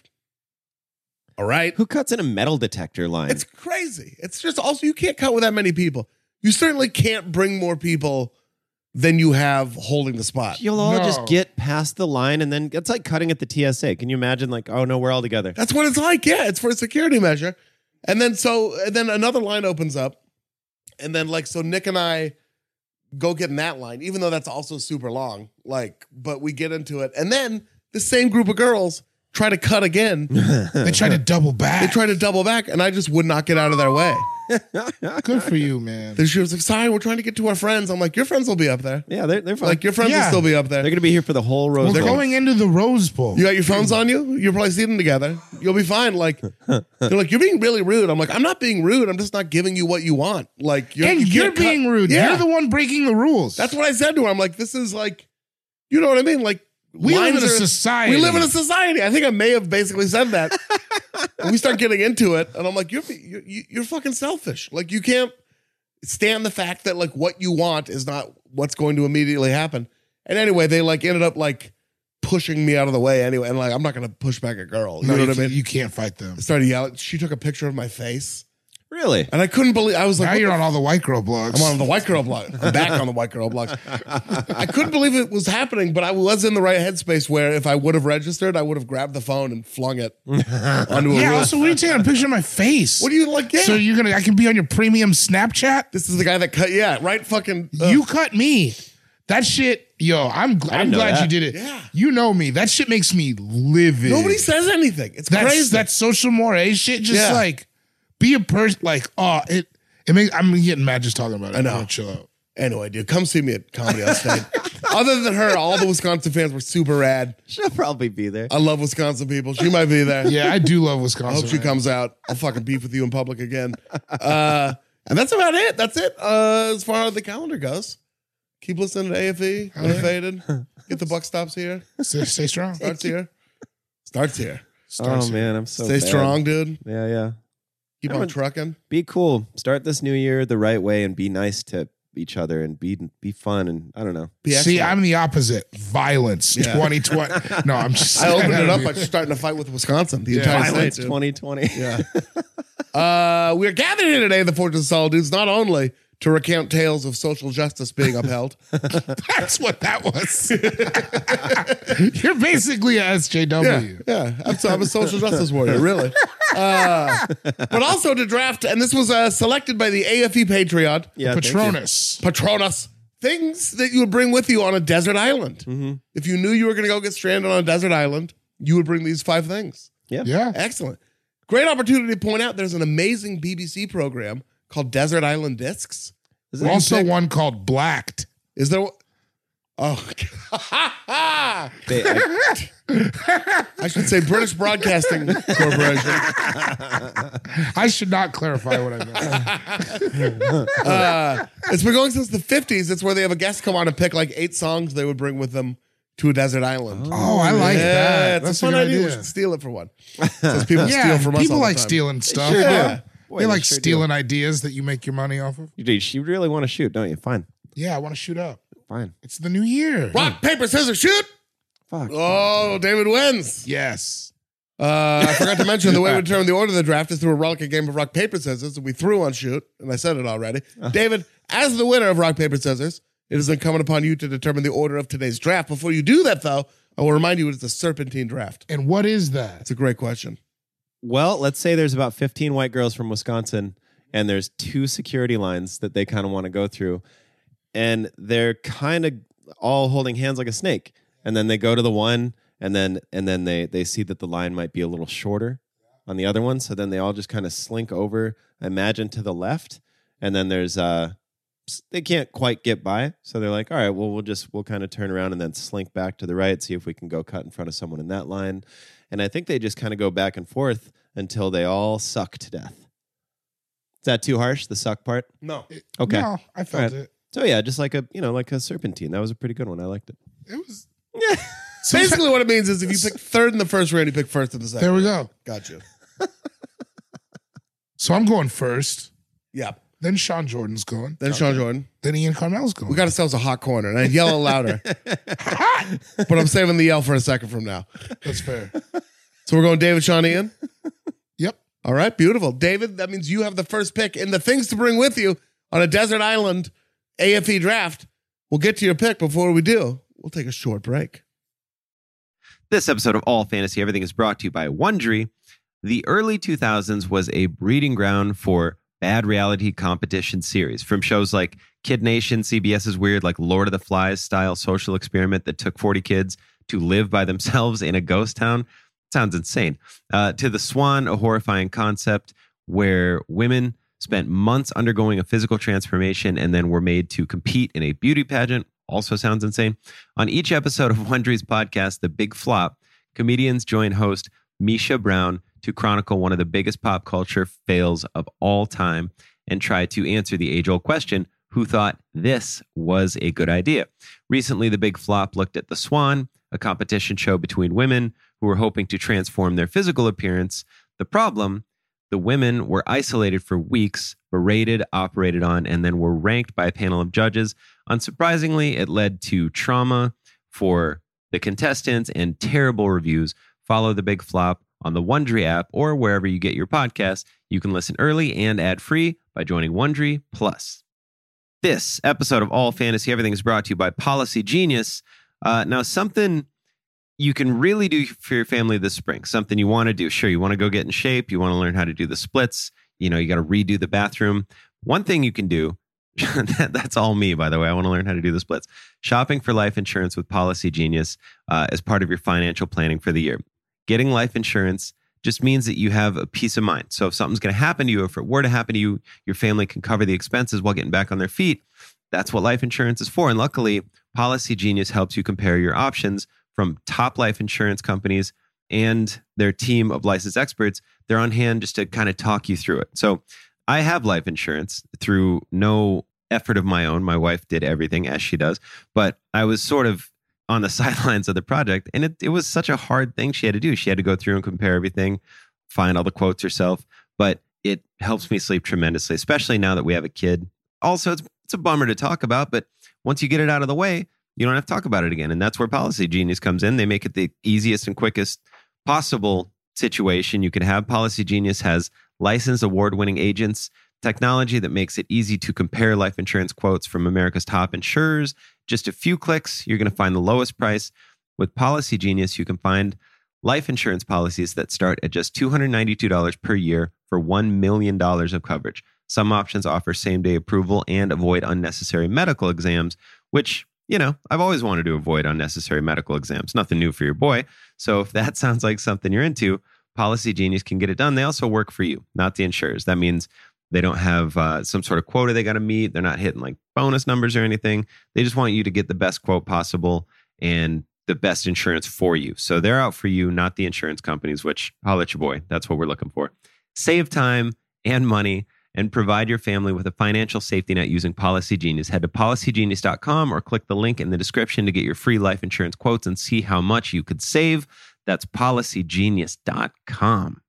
all right. Who cuts in a metal detector line? It's crazy. It's just also, you can't cut with that many people. You certainly can't bring more people than you have holding the spot. You'll all No. just get past the line, and then it's like cutting at the TSA. Can you imagine? Oh no, we're all together. That's what it's like. Yeah, it's for a security measure. And then another line opens up. And then so Nick and I go get in that line, even though that's also super long. But we get into it. And then the same group of girls try to cut again. They tried to double back. They try to double back, and I just would not get out of their way. Good for you, man. Then she was like, sorry, we're trying to get to our friends. I'm like, your friends will be up there. Yeah, they're fine. Your friends will Yeah. still be up there. They're gonna be here for the whole Rose We're Bowl. going into the Rose Bowl. You got your phones on you? You're probably seeing together. You'll be fine. They're like, you're being really rude. I'm like, I'm not being rude. I'm just not giving you what you want. and you you're can't cut- being rude. Yeah. You're the one breaking the rules. That's what I said to her. I'm like, this is you know what I mean? We live in lines a are- society. We live in a society. I think I may have basically said that. And we start getting into it, and I'm like, you're fucking selfish. You can't stand the fact that what you want is not what's going to immediately happen. And anyway, they ended up pushing me out of the way anyway. And I'm not going to push back a girl. You No, know you what I can't- mean? You can't fight them. I started yelling. She took a picture of my face, Really? and I couldn't believe. I was like, Now what you're the on all the white girl blogs. I'm on the white girl blog. I'm back on the white girl blog. I couldn't believe it was happening, but I was in the right headspace where if I would have registered, I would have grabbed the phone and flung it onto a Yeah. roof. Also, what are you taking a picture of my face? What do you like? Yeah. So I can be on your premium Snapchat. This is the guy that cut. Yeah, right. Fucking. You cut me. That shit, yo. I'm know glad that. you did it. Yeah. You know me. That shit makes me livid. Nobody says anything. It's crazy. That's social mores shit. Just Yeah. be a person. It makes. I'm getting mad just talking about it. I know. I'm gonna chill out. Anyway, dude, come see me at Comedy on Stage. Other than her, all the Wisconsin fans were super rad. She'll probably be there. I love Wisconsin people. She might be there. Yeah, I do love I Wisconsin. hope she comes out. I'll fucking beef with you in public again. And that's about it. That's it. As far as the calendar goes. Keep listening to AFE, Unfaded. Get the buck stops here. Stay strong. Starts here. Starts here. Oh man, I'm so Stay bad. strong, dude. Yeah. Keep on trucking. Be cool. Start this new year the right way and be nice to each other and be fun and I don't know. Be See, excellent. I'm the opposte. Violence. Yeah. 2020. No, I'm just. I opened it up by starting to fight with Wisconsin. The entire Violence state. 2020. Yeah. We're gathered here today, the Fortress of Solitudes, not only to recount tales of social justice being upheld. That's what that was. You're basically a SJW. Yeah, I'm a social justice warrior, really. But also to draft, and this was selected by the AFE Patreon, Yeah, thank you. Patronus. things that you would bring with you on a desert island. Mm-hmm. If you knew you were going to go get stranded on a desert island, you would bring these 5 things. Yeah. Excellent. Great opportunity to point out there's an amazing BBC program called Desert Island Discs. Also one called Blacked. Is there? Oh, I should say British Broadcasting Corporation. I should not clarify what I meant. It's been going since the 50s. It's where they have a guest come on and pick like 8 songs they would bring with them to a desert island. Oh, I like that. It's That's a fun good idea. We should steal it for one. Since people steal from us people all the like time. stealing stuff. Sure do. Yeah. Boy, They they like sure do. stealing ideas that you make your money off of. You really want to shoot, don't you? Fine. Yeah, I want to shoot up. Fine. It's the new year. Rock, paper, scissors, shoot. Fuck. Oh, David wins. Yes. I forgot to mention the way we determine the order of the draft is through a relic game of rock, paper, scissors that we threw on shoot, and I said it already. David, as the winner of rock, paper, scissors, it is incumbent upon you to determine the order of today's draft. Before you do that, though, I will remind you it's a serpentine draft. And what is that? That's a great question. Well, let's say there's about 15 white girls from Wisconsin, and there's 2 security lines that they kind of want to go through, and they're kind of all holding hands like a snake. And then they go to the one, and then they see that the line might be a little shorter on the other one, so then they all just kind of slink over, imagine to the left, and then there's they can't quite get by, so they're like, all right, well we'll kind of turn around and then slink back to the right, see if we can go cut in front of someone in that line. And I think they just kind of go back and forth until they all suck to death. Is that too harsh, the suck part? No. Okay. No, I felt All right. it. So yeah, just like a serpentine. That was a pretty good one. I liked it. It was. Basically, what it means is if you pick third in the first round, you pick first in the second. There we go. Got you. So I'm going first. Yeah. Then Sean Jordan's going. Then Sean Jordan. Then Ian Carmel's going. We got ourselves a hot corner, and I yell it louder. But I'm saving the yell for a second from now. That's fair. So we're going David, Sean, Ian. Yep. All right, beautiful. David, that means you have the first pick in the things to bring with you on a desert island AFE draft. We'll get to your pick. Before we do, we'll take a short break. This episode of All Fantasy Everything is brought to you by Wondery. The early 2000s was a breeding ground for bad reality competition series, from shows like Kid Nation, CBS's weird like Lord of the Flies style social experiment that took 40 kids to live by themselves in a ghost town. Sounds insane. To The Swan, a horrifying concept where women spent months undergoing a physical transformation and then were made to compete in a beauty pageant. Also sounds insane. On each episode of Wondery's podcast, The Big Flop, comedians join host Misha Brown to chronicle one of the biggest pop culture fails of all time and try to answer the age-old question, who thought this was a good idea? Recently, The Big Flop looked at The Swan, a competition show between women who were hoping to transform their physical appearance. The problem, the women were isolated for weeks, berated, operated on, and then were ranked by a panel of judges. Unsurprisingly, it led to trauma for the contestants and terrible reviews. Follow The Big Flop on the Wondery app or wherever you get your podcasts. You can listen early and ad-free by joining Wondery Plus. This episode of All Fantasy Everything is brought to you by Policy Genius. Now, something you can really do for your family this spring, something you want to do. Sure, you want to go get in shape. You want to learn how to do the splits. You got to redo the bathroom. One thing you can do, that's all me, by the way. I want to learn how to do the splits. Shopping for life insurance with Policy Genius as part of your financial planning for the year. Getting life insurance just means that you have a peace of mind. So if something's going to happen to you, if it were to happen to you, your family can cover the expenses while getting back on their feet. That's what life insurance is for. And luckily, Policy Genius helps you compare your options from top life insurance companies and their team of licensed experts. They're on hand just to kind of talk you through it. So I have life insurance through no effort of my own. My wife did everything, as she does. But I was sort of on the sidelines of the project. And it was such a hard thing she had to do. She had to go through and compare everything, find all the quotes herself. But it helps me sleep tremendously, especially now that we have a kid. Also, it's a bummer to talk about, but once you get it out of the way, you don't have to talk about it again. And that's where Policy Genius comes in. They make it the easiest and quickest possible situation you can have. Policy Genius has licensed award-winning agents, technology that makes it easy to compare life insurance quotes from America's top insurers. Just a few clicks, you're going to find the lowest price. With Policy Genius, you can find life insurance policies that start at just $292 per year for $1 million of coverage. Some options offer same-day approval and avoid unnecessary medical exams, which, you know, I've always wanted to avoid unnecessary medical exams. Nothing new for your boy. So if that sounds like something you're into, Policy Genius can get it done. They also work for you, not the insurers. That means they don't have some sort of quota they got to meet. They're not hitting like bonus numbers or anything. They just want you to get the best quote possible and the best insurance for you. So they're out for you, not the insurance companies, which I'll at your boy. That's what we're looking for. Save time and money and provide your family with a financial safety net using Policy Genius. Head to policygenius.com or click the link in the description to get your free life insurance quotes and see how much you could save. That's policygenius.com.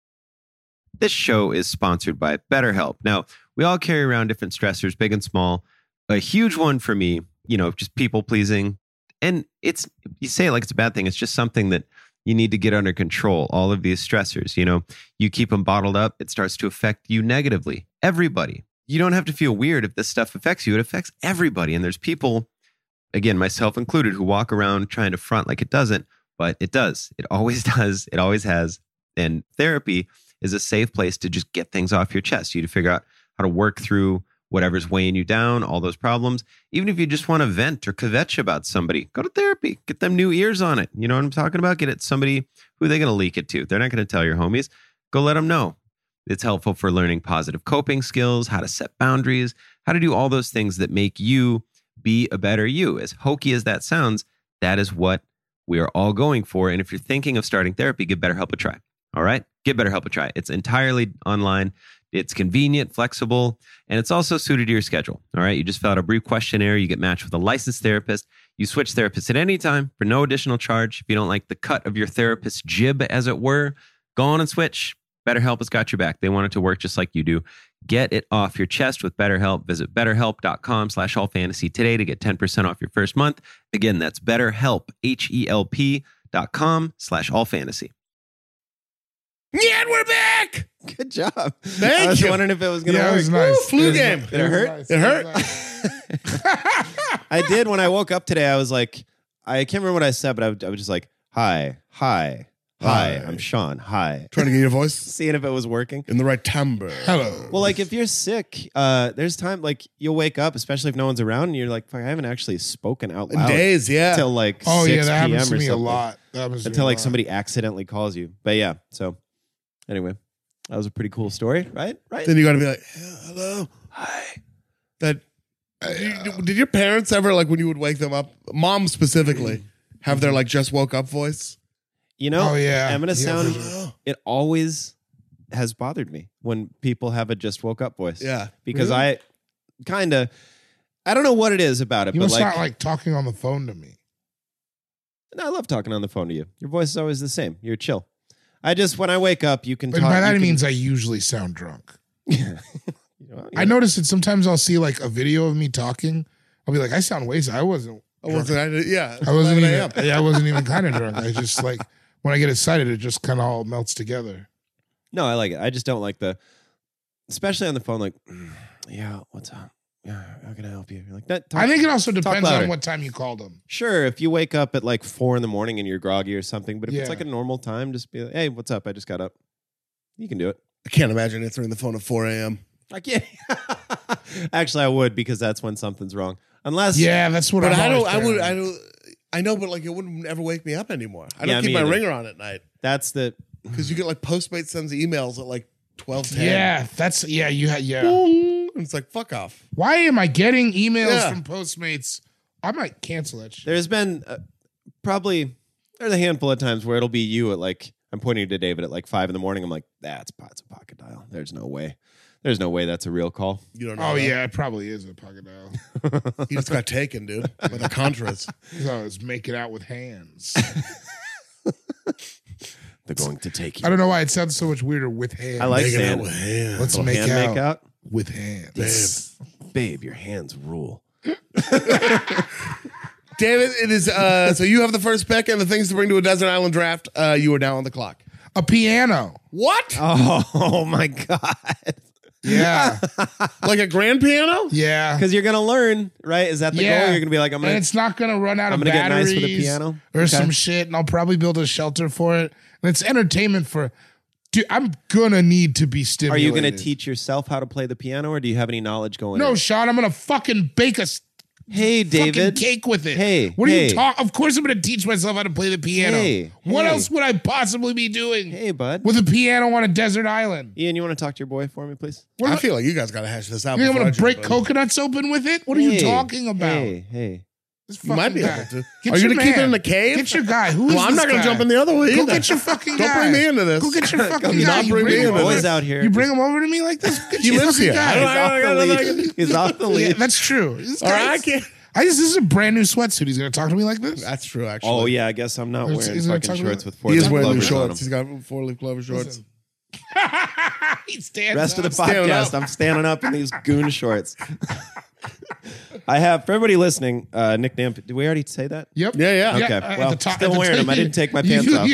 This show is sponsored by BetterHelp. Now, we all carry around different stressors, big and small. A huge one for me, you know, just people pleasing. And it's, you say it like it's a bad thing. It's just something that you need to get under control. All of these stressors, you know, you keep them bottled up, it starts to affect you negatively. Everybody. You don't have to feel weird if this stuff affects you. It affects everybody. And there's people, again, myself included, who walk around trying to front like it doesn't, but it does. It always does. It always has. And therapy is a safe place to just get things off your chest. You to figure out how to work through whatever's weighing you down, all those problems. Even if you just want to vent or kvetch about somebody, go to therapy. Get them new ears on it. You know what I'm talking about? Get it somebody who they're going to leak it to. They're not going to tell your homies. Go let them know. It's helpful for learning positive coping skills, how to set boundaries, how to do all those things that make you be a better you. As hokey as that sounds, that is what we are all going for. And if you're thinking of starting therapy, give BetterHelp a try. All right? Give BetterHelp a try. It's entirely online. It's convenient, flexible, and it's also suited to your schedule. All right. You just fill out a brief questionnaire. You get matched with a licensed therapist. You switch therapists at any time for no additional charge. If you don't like the cut of your therapist's jib, as it were, go on and switch. BetterHelp has got your back. They want it to work just like you do. Get it off your chest with BetterHelp. Visit BetterHelp.com/allfantasy today to get 10% off your first month. Again, that's BetterHelp, HELP.com/allfantasy. Yeah, and we're back. Good job. Thank I was you. wondering if it was going to Yeah, it work. was nice. Flu It was game. nice. Did it hurt? Was It nice. hurt? Was nice. I did when I woke up today. I was like, I can't remember what I said, but I was just like, hi. I'm Sean. Hi. Trying to get your voice Seeing if it was working. in the right timbre. Hello. Well, like if you're sick, there's time like you'll wake up, especially if no one's around, and you're like, fuck, I haven't actually spoken out In loud days, yeah. till like Oh 6 yeah, that p.m. happens to or me a something. lot. That happens to me Until a like lot. somebody accidentally calls you. But yeah, so anyway, that was a pretty cool story, right? Right. Then you got to be like, hello, hi. That did your parents ever, like when you would wake them up, mom specifically, have their like just woke up voice? You know, Oh, yeah. I'm gonna Yeah, sound. for sure. It always has bothered me when people have a just woke up voice. Yeah. because I don't know what it is about it, You but must like, not like talking on the phone to me. no, I love talking on the phone to you. Your voice is always the same. You're chill. When I wake up, you can But talk. by that you it can- means I usually sound drunk. You know, I notice that sometimes I'll see like a video of me talking. I'll be like, I sound wasted. I wasn't. I wasn't, yeah. I wasn't 11 even. a.m. Yeah, I wasn't even kind of drunk. I just like when I get excited, it just kind of all melts together. No, I like it. I just don't like especially on the phone. Like, yeah, what's up? Yeah, how can I help you? You're like, "No, talk- I think it also talk depends louder." on what time you called them. Sure, if you wake up at like 4 a.m. and you're groggy or something, but if Yeah. it's like a normal time, just be like, hey, what's up? I just got up. You can do it. I can't imagine answering the phone at 4 a.m. I can't. Actually, I would because that's when something's wrong. Unless, Yeah, that's what But I'm always I paranoid. know, but like it wouldn't ever wake me up anymore. I Yeah, don't keep me my either. ringer on at night. that's the because you get like Postmates sends emails at like 12:10. Yeah, yeah. Boom. And it's like, fuck off. Why am I getting emails Yeah. from Postmates? I might cancel that shit. There's been there's a handful of times where it'll be you at like, I'm pointing to David at like 5 a.m. I'm like, that's a pocket dial. There's no way that's a real call. You don't know. Oh that. yeah, it probably is a pocket dial. He just got taken, dude, by the Contras. I was making out with hands. They're going to take I you. don't know why it sounds so much weirder with hands. I like Making saying out with hands. Let's little make hand out, make out. with hands. Babe, your hands rule. David, it is so you have the first pick and the things to bring to a desert island draft. You are now on the clock. A piano. What? Oh my God. Yeah. Like a grand piano? Yeah. Because you're gonna learn, right? Is that the goal? You're gonna be like, and it's not gonna run out I'm of gonna get batteries nice with a piano? or Okay. some shit, and I'll probably build a shelter for it. And it's entertainment for. Dude, I'm gonna need to be Are stimulated. you gonna teach yourself how to play the piano, or do you have any knowledge going? No, in? Sean. I'm gonna fucking bake a Hey, fucking David. cake with it. Hey, what are hey. you talking? Of course, I'm gonna teach myself how to play the piano. Hey, what hey. else would I possibly be doing Hey, bud. with a piano on a desert island? Ian, you want to talk to your boy for me, please? I feel like you guys got to hash this out. You think I'm before I gonna break jump in. coconuts open with it? What are you Hey, talking about? Hey. This You might fucking be guy. able to. Get Are you your going to keep it man. in the cave? Get your guy. Who is Well, I'm this not going guy? to jump in the other way Go either. get your fucking guy. Don't bring me into this. Go get your fucking Do guy. not You bring me him into over- this. Boys out here. You bring him over to me like this? Get He your lives fucking here. guy. I don't- He's off the Yeah, leash. that's true. This All right, guy's- I can't. this is a brand new sweatsuit. He's gonna talk to me like this. That's true, actually. Oh yeah, I guess I'm not He's wearing gonna fucking talk shorts about- with He four-leaf is wearing new clovers on shorts. them. He's got 4-leaf clover shorts. Listen. He stands Rest of the up. Standing podcast, up. I'm standing up in these goon shorts. I have, for everybody listening, Nick Namp. Did we already say that? Yep. Yeah. Okay. at Well, the top- still at the wearing them. I didn't take my pants off.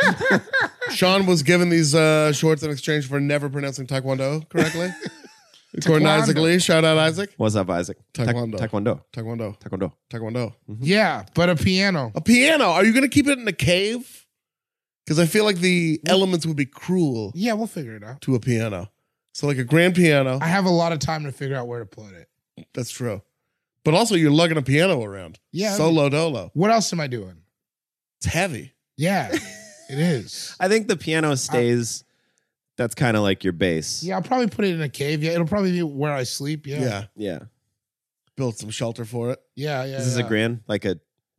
Sean was given these shorts in exchange for never pronouncing Taekwondo correctly. According to Taekwondo. Isaac Lee. Shout out, Isaac. What's up, Isaac? Taekwondo. Taekwondo. Taekwondo. Taekwondo. Taekwondo. Yeah, but a piano. A piano. Are you going to keep it in a cave? Because I feel like the elements would be cruel Yeah, we'll figure it out. to a piano. So like a grand piano. I have a lot of time to figure out where to put it. That's true. But also you're lugging a piano around. Yeah. Solo dolo. What else am I doing? It's heavy. Yeah, it is. I think the piano stays. That's kind of like your base. Yeah, I'll probably put it in a cave. Yeah, it'll probably be where I sleep. Yeah. Yeah. Yeah. Built some shelter for it. Yeah. Is this a grand, like a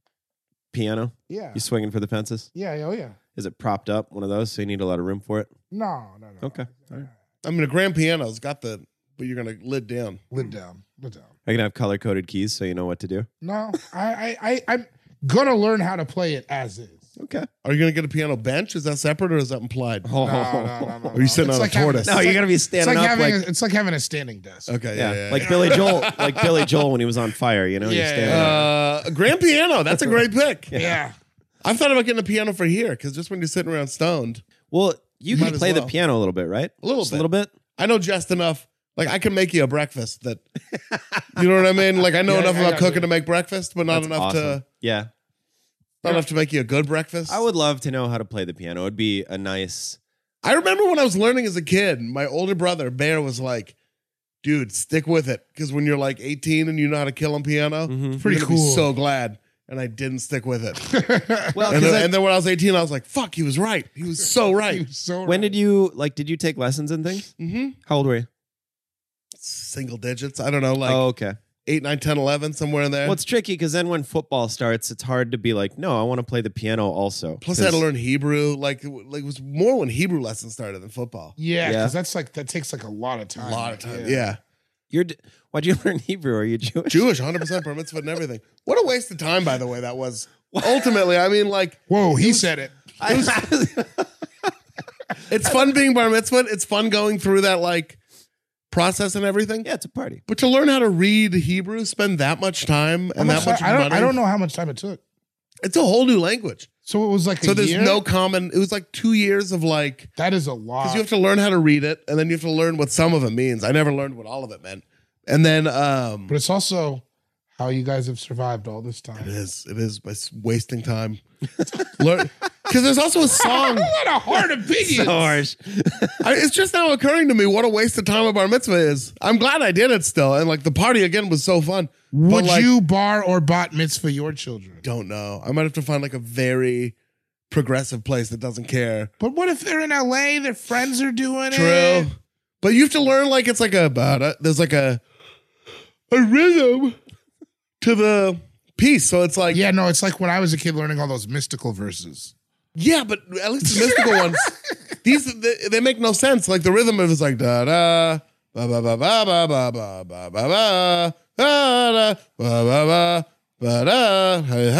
piano? Yeah. You swinging for the fences? Yeah. Oh, yeah. Is it propped up, one of those, so you need a lot of room for it? No. Okay. All right. I mean, a grand piano's got the, but you're going to lid down. Lid down. Lid down. Are you gonna have color coded keys so you know what to do? No, I'm gonna learn how to play it as is. Okay. Are you going to get a piano bench? Is that separate or is that implied? No. Are you sitting It's on like a tortoise? No, you're gonna be standing up like it's like having a standing desk. Okay, yeah, yeah. like Billy Joel, like Billy Joel when he was on fire. You know, you're Yeah, standing yeah. up. A grand piano. That's a great pick. Yeah. I've thought about getting a piano for here because just when you're sitting around stoned, Well, you Might can as play well. the piano a little bit, right? A little Just bit. a little bit. I know just enough. Like I can make you a breakfast that, you know what I mean? Like I know Yeah, enough I about got cooking you. to make breakfast, but not That's enough awesome. Yeah, not enough to make you a good breakfast. I would love to know how to play the piano. It would be a nice. I remember when I was learning as a kid, my older brother Bear was like, "Dude, stick with it because when you're like 18 and you know how to kill on piano, Mhm. Pretty you're gonna cool. Be so glad." And I didn't stick with it. Well, And then when I was 18, I was like, "Fuck, he was right. He was so right." So when did you Did you take lessons and things? Mm-hmm. How old were you? Single digits. I don't know, like oh, okay. 8, 9, 10, 11, somewhere in there. Well, it's tricky because then when football starts, it's hard to be like, no, I want to play the piano also. Plus, I had to 'Cause- learn Hebrew. Like it was more when Hebrew lessons started than football. Yeah, Yeah. because that takes like a lot of time. A lot of time. Yeah. Why'd you learn Hebrew? Are you Jewish? Jewish, 100% bar mitzvah and everything. What a waste of time, by the way, that was. Ultimately, I mean, like, Whoa, he said it. it's fun being bar mitzvah. It's fun going through that, like, process and everything. Yeah, it's a party. But to learn how to read Hebrew, spend that much time and that much money. I don't know how much time it took. It's a whole new language. So it was like So a there's year? no common. It was like 2 years of, like, That is a lot. because you have to learn how to read it and then you have to learn what some of it means. I never learned what all of it meant. And then, But it's also how you guys have survived all this time. It is by wasting time. Learn because there's also a song. What a hard opinion. So harsh. It's just now occurring to me what a waste of time a bar mitzvah is. I'm glad I did it still, and like the party again was so fun. Would But, like, you bar or bat mitzvah your children? Don't know. I might have to find like a very progressive place that doesn't care. But what if they're in LA? Their friends are doing True. it. But you have to learn like it's like there's like a rhythm to the piece. So it's like Yeah, no, it's like when I was a kid learning all those mystical verses. yeah, but at least the mystical ones, they make no sense. Like the rhythm of it's like da da ba ba ba ba ba ba ba ba ba ba da ba ba ba da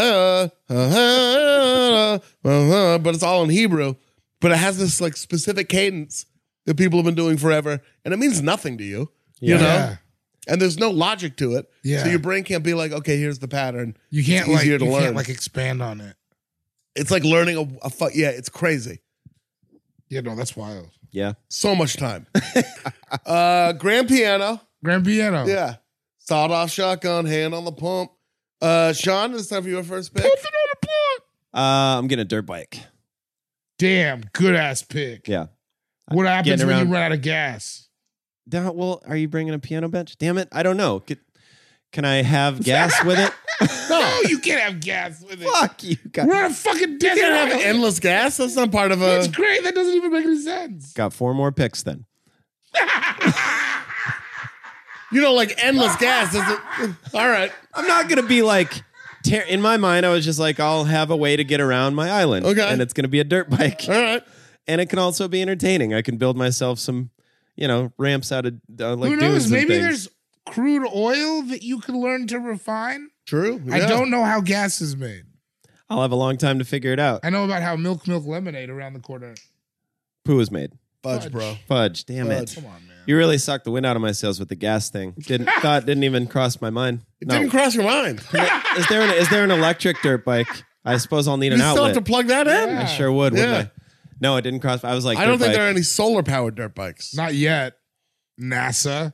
but it's all in Hebrew. But it has this like specific cadence that people have been doing forever, and it means nothing to you. You know? Yeah. And there's no logic to it. Yeah. So your brain can't be like, okay, here's the pattern. You can't It's easier to you learn. can't like expand on it. It's like learning yeah, it's crazy. Yeah, no, that's wild. Yeah. So much time. Grand piano. Grand piano. Yeah. Sawed off shotgun, hand on the pump. Sean, it's time for your first pick. Pumping on the plot. I'm getting a dirt bike. Damn, good ass pick. Yeah. What happens Getting when around- you run out of gas? Well, are you bringing a piano bench? Damn it. I don't know. Can I have gas with it? No, you can't have gas with it. Fuck you guys. We're on a fucking You desert can't have island. endless gas. That's not part of a. That's great. That doesn't even make any sense. Got 4 more picks then. You know, like endless gas. All right. I'm not going to be like, in my mind, I was just like, I'll have a way to get around my island. Okay. And it's going to be a dirt bike. All right. And it can also be entertaining. I can build myself some, ramps out of like Who dunes knows? and Maybe things. there's crude oil that you can learn to refine. True. I Yeah. don't know how gas is made. I'll have a long time to figure it out. I know about how milk lemonade around the corner. Poo is made. Fudge, bro. Fudge. Damn Fudge. it. Come on, man. You really sucked the wind out of my sails with the gas thing. Didn't even cross my mind. It didn't cross your mind. Is there an electric dirt bike? I suppose I'll need You an still have outlet. to plug that in. Yeah. I sure would, wouldn't Yeah. I? No, it didn't cross. I was like, I don't dirt think bike. there are any solar powered dirt bikes. Not yet. NASA.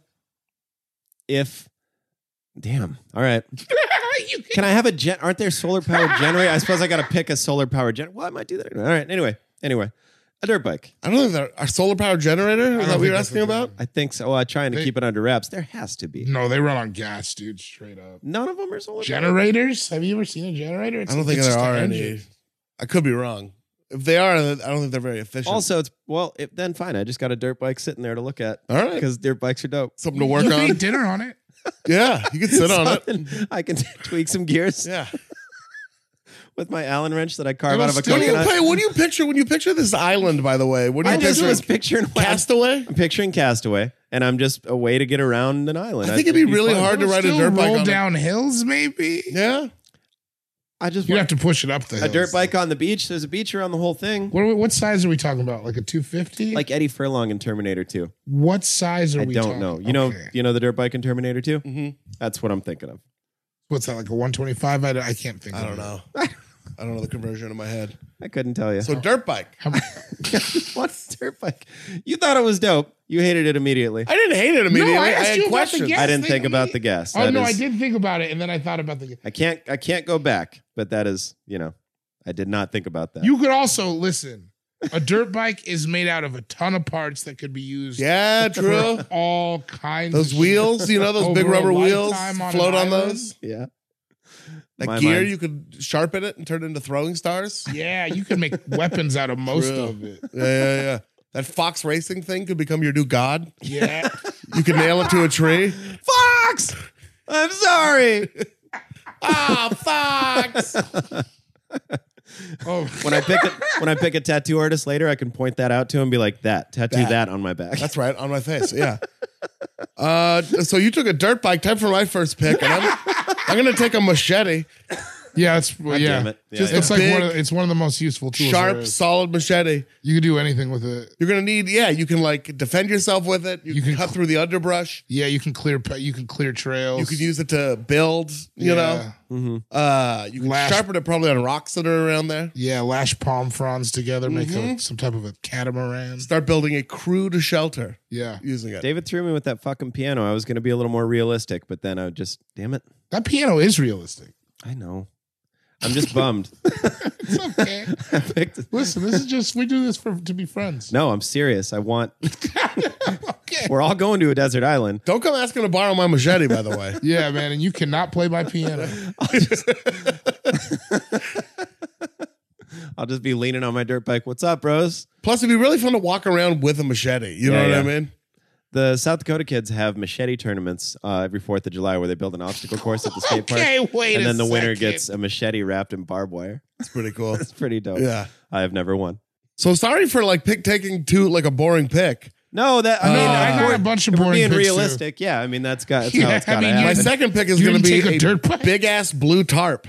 Damn. All right. You Can I have a aren't there solar powered generator? I suppose I got to pick a solar powered generator. Well, I might do that. All right. Anyway, a dirt bike. I don't think there are solar powered generator. Is don't that what think you're that's asking what about? I think so. Well, trying to They- keep it under wraps. There has to be. No, they run on gas, dude. Straight up. None of them are solar powered. Generators? Have you ever seen a generator? I don't think it's there just are an any. engine. I could be wrong. If they are, I don't think they're very efficient. Also, then fine. I just got a dirt bike sitting there to look at. All right. Because dirt bikes are dope. Something to work You can on. eat dinner on it. Yeah, you can sit on it. Something- I can tweak some gears Yeah. with my Allen wrench that I carve It'll out of a still- coconut. What do you picture when you picture this island? By the way, what do you I just picture? was picturing Castaway. I'm picturing Castaway, and I'm just a way to get around an island. I think it'd be really fun. hard to It'll ride a still dirt bike roll on down hills, maybe. Yeah. I just You want have to push it up the a hills. dirt bike on the beach. There's a beach around the whole thing, What size are we talking about? Like a 250? like Eddie Furlong in Terminator 2. What size are I we don't talking? know. Okay. You know the dirt bike in Terminator 2. Mm-hmm. That's what I'm thinking of. What's that, like a 125? I can't think I of don't it. know. I don't know the conversion in my head. I couldn't tell you. So dirt bike. What's dirt bike? You thought it was dope. You hated it immediately. I didn't hate it immediately. I I asked had you about the questions. gas. I didn't thing think about immediately. the gas. Oh, That no, is- I did think about it, and then I thought about the I can't go back, but that is, I did not think about that. You could also, listen, a dirt bike is made out of a ton of parts that could be used Yeah, true. for all kinds Those of wheels, shit. those big Over a rubber wheels, lifetime on float an on island. those. yeah. That My gear, mind. you could sharpen it and turn it into throwing stars. Yeah, you can make weapons out of most True. of it. Yeah. That Fox racing thing could become your new god. Yeah. You could nail it to a tree. Fox! I'm sorry. Fox! Oh, When I pick a tattoo artist later, I can point that out to him and be like, tattoo that on my back. That's right, on my face. Yeah. So you took a dirt bike. Time for my first pick, and I'm going to take a machete, yeah, it's God yeah. damn it. Yeah, Just yeah. It's like big, it's one of the most useful tools. there sharp, is. solid machete. You can do anything with it. You're going to need. Yeah, you can like defend yourself with it. You can cut through the underbrush. Yeah, you can clear trails. You can use it to build. You know. You can sharpen it probably on rocks that are around there. Yeah, lash palm fronds together, make some type of a catamaran. Start building a crude shelter Yeah, using it. David threw me with that fucking piano. I was going to be a little more realistic, but then I just, damn it. that piano is realistic. I know. I'm just bummed. It's okay. I picked- Listen, this is just we do this to be friends. No, I'm serious. I want. Okay. We're all going to a desert island. Don't come asking to borrow my machete, by the way. Yeah, man, and you I'll just be leaning on my dirt bike. What's up, bros? Plus, it'd be really fun to walk around with a machete. You know what I mean? The South Dakota kids have machete tournaments every 4th of July where they build an obstacle course at the skate park. Okay, wait and a then the winner second. gets a machete wrapped in barbed wire. It's pretty cool. It's pretty dope. Yeah. I have never won. So sorry for like taking too like a boring pick. No, that I mean, I got a bunch of if we're boring being picks, too. realistic. Yeah, I mean that's how it's Yeah, got to I mean, happen. My second pick is You going to didn't be take a dirt a bike? big ass blue tarp,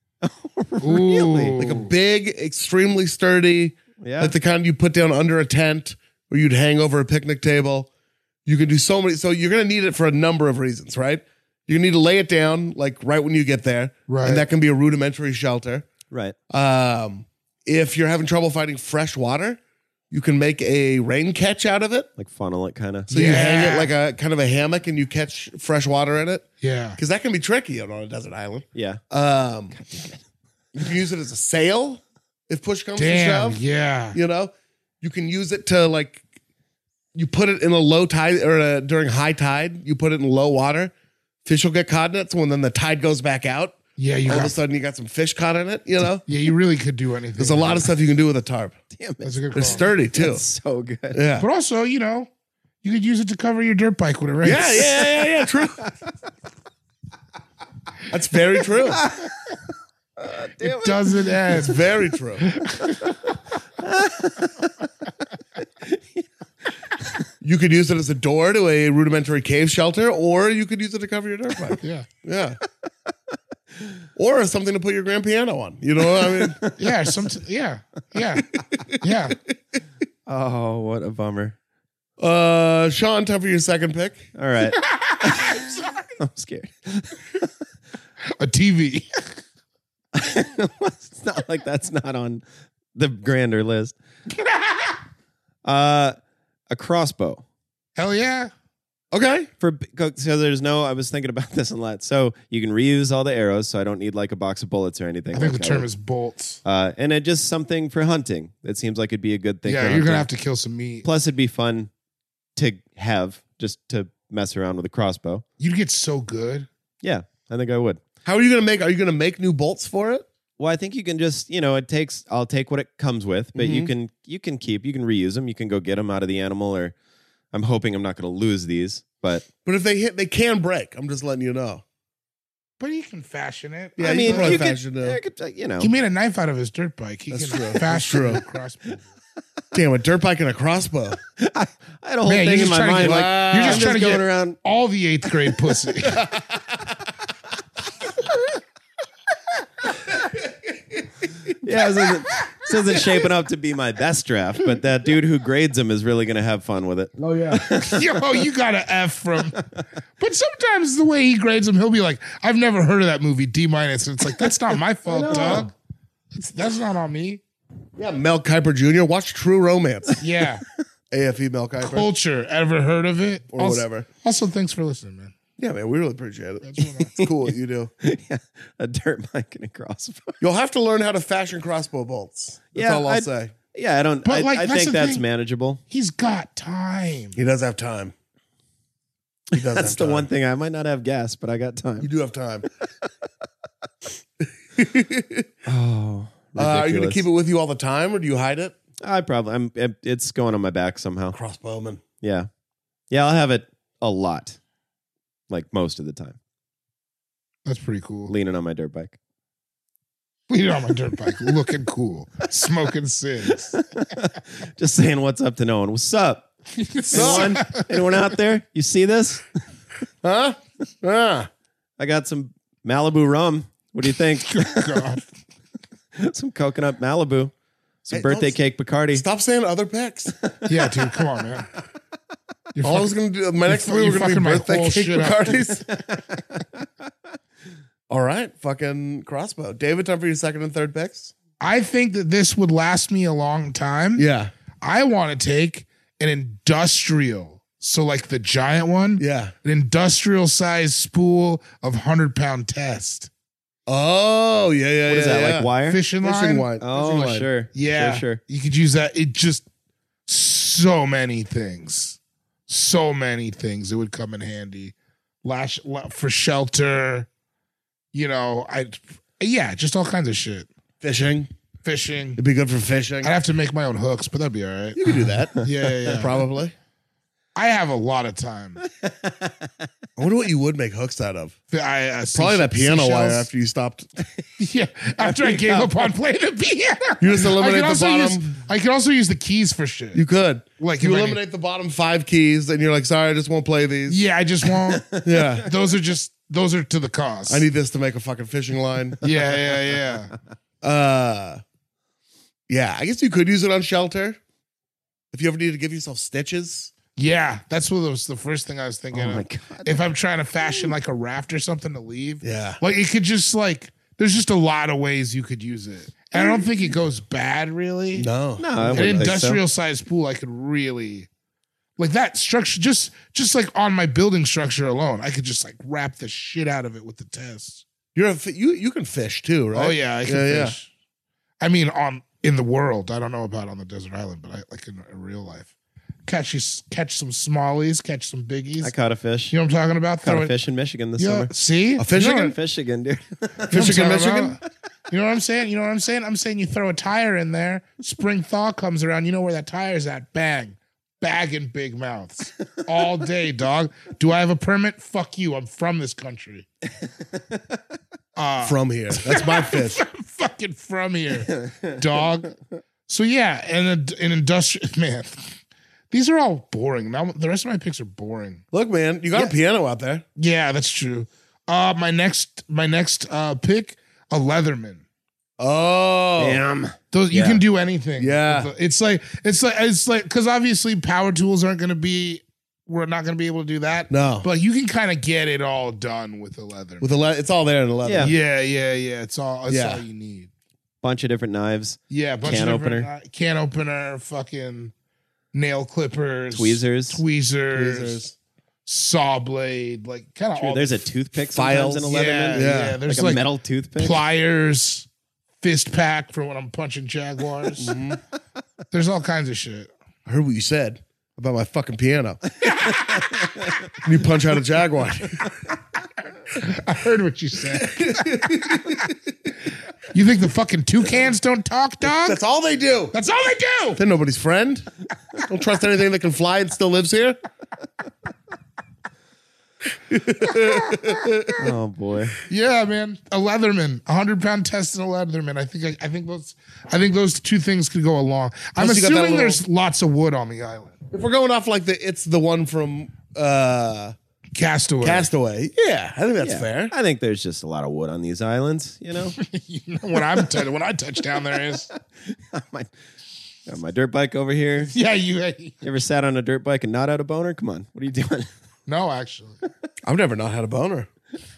Ooh. like a big, extremely sturdy, Yeah. like the kind you put down under a tent or you'd hang over a picnic table. You can do so many. So you're going to need it for a number of reasons, right? You need to lay it down like right when you get there, Right. and that can be a rudimentary shelter. Right. If you're having trouble finding fresh water, you can make a rain catch out of it. Like funnel it kind of. So you hang Yeah. it like a kind of a hammock and you catch fresh water in it. Yeah. Because that can be tricky on a desert island. Yeah. You can use it as a sail if push comes to Damn. shove. Yeah. You know, you can use it to like, you put it in a low tide or during high tide, you put it in low water. Fish will get caught in it. So when then the tide goes back out, Yeah. You all of a got. sudden you got some fish caught in it. You know, Yeah. You really could do anything. there's a lot of stuff you can do with a tarp. Damn it. That's a good call. It's sturdy too. That's so good. Yeah. But also, you know, you could use it to cover your dirt bike when it rains. Yeah. True. That's very true. It doesn't end. It's very true. You could use it as a door to a rudimentary cave shelter, or you could use it to cover your dirt bike. Yeah. Yeah. Or something to put your grand piano on. You know what I mean? Yeah. Yeah. Yeah. Oh, what a bummer. Sean, time for your second pick. All right. I'm scared. A TV. It's not like that's not on the grander list. A crossbow. Hell yeah. Okay. So there's no. I was thinking about this a lot. So you can reuse all the arrows, so I don't need like a box of bullets or anything. I think the like term that. is bolts. And it just something for hunting. It seems like it'd be a good thing. Yeah, for you're hunting. gonna have to kill some meat. Plus, it'd be fun to have just to mess around with a crossbow. You'd get so good. Yeah, I think I would. How are you going to make? Are you going to make new bolts for it? Well, I think you can just, I'll take what it comes with, but you can reuse them. You can go get them out of the animal, or I'm hoping I'm not going to lose these, but But if they hit, they can break. I'm just letting you know. But he can fashion it. Yeah, I mean, probably you fashion it. could, He made a knife out of his dirt bike. He That's can true. fashion That's a crossbow. Damn, a dirt bike and a crossbow. I had a whole Man, thing you're in just my trying to mind. get- Like, you're just I'm trying to going get- around. All the 8th grade pussy. Yeah, this isn't shaping up to be my best draft, but that dude who grades them is really going to have fun with it. Oh yeah. Yo, you got an F from. But sometimes the way he grades them, he'll be like, "I've never heard of that movie, D-." And it's like, that's not my fault, dog. That's not on me. Yeah, Mel Kiper Jr. Watch True Romance. Yeah. AFE Mel Kiper. Culture. Ever heard of it? Or Also- whatever. Also, thanks for listening, man. Yeah, man, we really appreciate it. That's what It's cool what you do. Yeah, a dirt bike and a crossbow. You'll have to learn how to fashion crossbow bolts. That's Yeah, all I'll say. Yeah, I don't. But, like, I that's think the that's thing. manageable. He's got time. He does have time. He does That's have the time. one thing. I might not have gas, but I got time. You do have time. Oh, Are you going to ridiculous. keep it with you all the time, or do you hide it? I probably. It's going on my back somehow. Crossbowman. Yeah, I'll have it a lot, like most of the time, That's pretty cool. leaning on my dirt bike. Leaning on my dirt bike, looking cool, smoking cigs. Just saying what's up to no one. What's up? Anyone out there? You see this? Huh? Ah. I got some Malibu rum. What do you think? God. Some coconut Malibu. Some Hey, birthday don't- cake Bacardi. Stop saying other picks. Yeah, dude, come on, man. You're All I was fucking- going to do, my next fu- three you're were going to be fucking my birthday whole cake shit up. Bacardis. All right, fucking crossbow. David, time for your second and third picks? I think that this would last me a long time. Yeah. I want to take an industrial, so like the giant one, Yeah. an industrial size spool of 100-pound test. Oh, yeah. What is that, like wire? Fishing line? Fishing line. Oh, Fishing line. sure. Yeah. Sure. You could use that. It just so many things. So many things. It would come in handy. For shelter. Just all kinds of shit. Fishing. Fishing. It'd be good for fishing. I'd have to make my own hooks, but that'd be all right. You could do that. Yeah. Probably. I have a lot of time. I wonder what you would make hooks out of. Probably That piano wire after you stopped. Yeah, after I gave up on playing the piano. You just eliminate the bottom. I could also use the keys for shit. You could. Like, you if I eliminate the bottom 5 keys, and you're like, sorry, I just won't play these. Yeah, I just won't. Yeah. Those are to the cost. I need this to make a fucking fishing line. Yeah. Yeah, I guess you could use it on shelter. If you ever need to give yourself stitches. Yeah, that's what was the first thing I was thinking. Oh my of. God. If I'm trying to fashion like a raft or something to leave. Yeah. Like it could just like, there's just a lot of ways you could use it. And I don't think it goes bad really. No. No, I An wouldn't think so. industrial sized pool, I could really like that structure, just like on my building structure alone, I could just like wrap the shit out of it with the test. You can fish too, right? Oh yeah, I can fish. I mean, in the world, I don't know about on the desert island, but I like in real life, catch some smallies, catch some biggies. I caught a fish. You know what I'm talking about? Caught a fish in Michigan this summer. See, A fish You know again? Michigan, dude. Fishing in what I'm talking Michigan? about? You know what I'm saying? I'm saying you throw a tire in there, spring thaw comes around, you know where that tire's at, bang. Bagging big mouths all day, dog. Do I have a permit? Fuck you. I'm from this country. From here. That's my fish. I'm fucking from here, dog. So yeah, and an industrial man. These are all boring. Now the rest of my picks are boring. Look, man, you got a piano out there. Yeah, that's true. My next pick, a Leatherman. Oh. Damn. Those you can do anything. Yeah. with it's like because obviously power tools aren't going to be. We're not going to be able to do that. No. but you can kind of get it all done with a leather. With it's all there in the leather. Yeah. Yeah. It's all you need. Bunch of different knives. Yeah, bunch Can of different, opener. can opener, fucking nail clippers, Tweezers. saw blade, like kind of all. There's a toothpick Files. sometimes in a Leatherman. Yeah. There's like a metal toothpick. pliers, fist pack for when I'm punching jaguars. Mm-hmm. There's all kinds of shit. I heard what you said about my fucking piano. You punch out a jaguar. I heard what you said. You think the fucking toucans don't talk, dog? That's all they do. That's all they do. They're nobody's friend. Don't trust anything that can fly and still lives here. Oh boy. Yeah, man. A Leatherman, 100-pound test in a Leatherman. I think those two things could go along. I'm Plus you got that assuming little- there's lots of wood on the island. If we're going off like it's the one from Castaway. Castaway. Yeah, I think that's fair. I think there's just a lot of wood on these islands, you know? You know, when I touch down, there is. Got my dirt bike over here. Yeah, You ever sat on a dirt bike and not had a boner? Come on. What are you doing? No, actually. I've never not had a boner.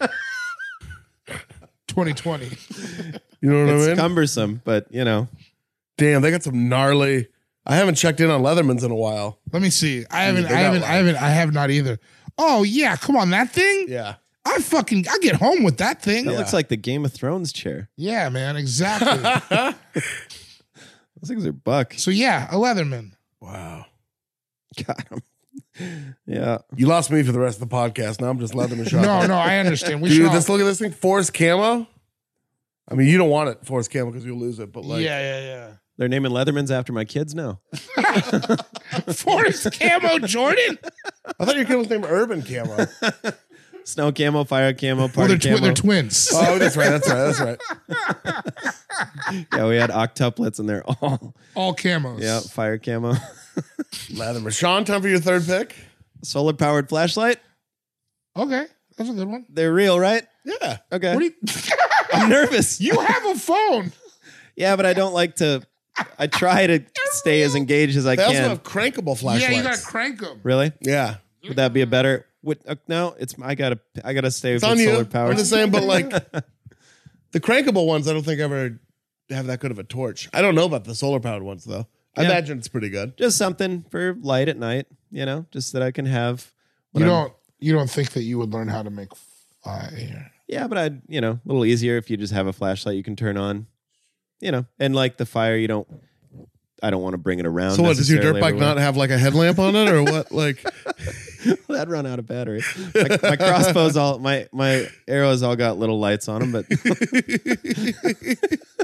2020. You know what I It's mean? cumbersome, but you know. Damn, they got some gnarly. I haven't checked in on Leathermans in a while. Let me see. I have not either. Oh yeah, come on, that thing? Yeah. I get home with that thing. That looks like the Game of Thrones chair. Yeah, man, exactly. Those things are buck. So yeah, a Leatherman. Wow. Got 'em. Yeah. You lost me for the rest of the podcast. Now I'm just Leatherman shopping. No, I understand. We Dude, should look at this thing. Forest camo. I mean, you don't want it, Forest camo, because you'll lose it. But like, yeah. They're naming Leathermans after my kids now. Forest Camo Jordan. I thought your kid was named Urban Camo. Snow camo, fire camo, Well, party camo. they're twins. Oh, that's right. Yeah, we had octuplets and they're all All camos. fire camo. Leatherman. Sean, time for your third pick. Solar powered flashlight. Okay, that's a good one. They're real, right? Yeah. Okay. What do you? I'm nervous. You have a phone. Yeah, but I don't like to. I try to stay as engaged as I They also can. have crankable flashlights. Yeah, you got to crank them. Really? Yeah. Would that be a better? No, it's I gotta stay It's with on you. solar power. I'm just saying, but like the crankable ones, I don't think ever have that good of a torch. I don't know about the solar powered ones though. I Yeah. imagine it's pretty good. Just something for light at night, you know, just that I can have. when You I'm- don't think that you would learn how to make fire? Yeah, but I'd, a little easier if you just have a flashlight you can turn on, and like the fire, I don't want to bring it around. So what, does your dirt necessarily bike everywhere. not have like a headlamp on it or what? Like That'd run out of battery. My crossbows my arrows all got little lights on them, but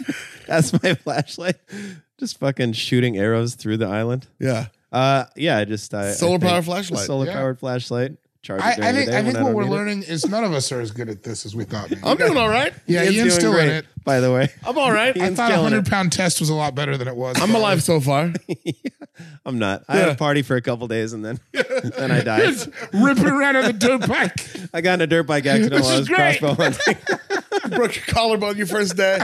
That's my flashlight. Just fucking shooting arrows through the island. Yeah. Yeah, just Solar power flashlight. Solar powered flashlight. Charge it I during the think day I when think what don't we're need it. learning is none of us are as good at this as we thought. Maybe. I'm doing all right. Yeah, Ian's Ian's doing still in great, it. by the way. I'm all right. I Ian's thought a killing it. 100-pound test was a lot better than it was. I'm alive so far. I'm not. I had a party for a couple days and then I died. Ripping around on the dirt bike. I got in a dirt bike accident while I was is great. crossbow hunting. Broke your collarbone your first day.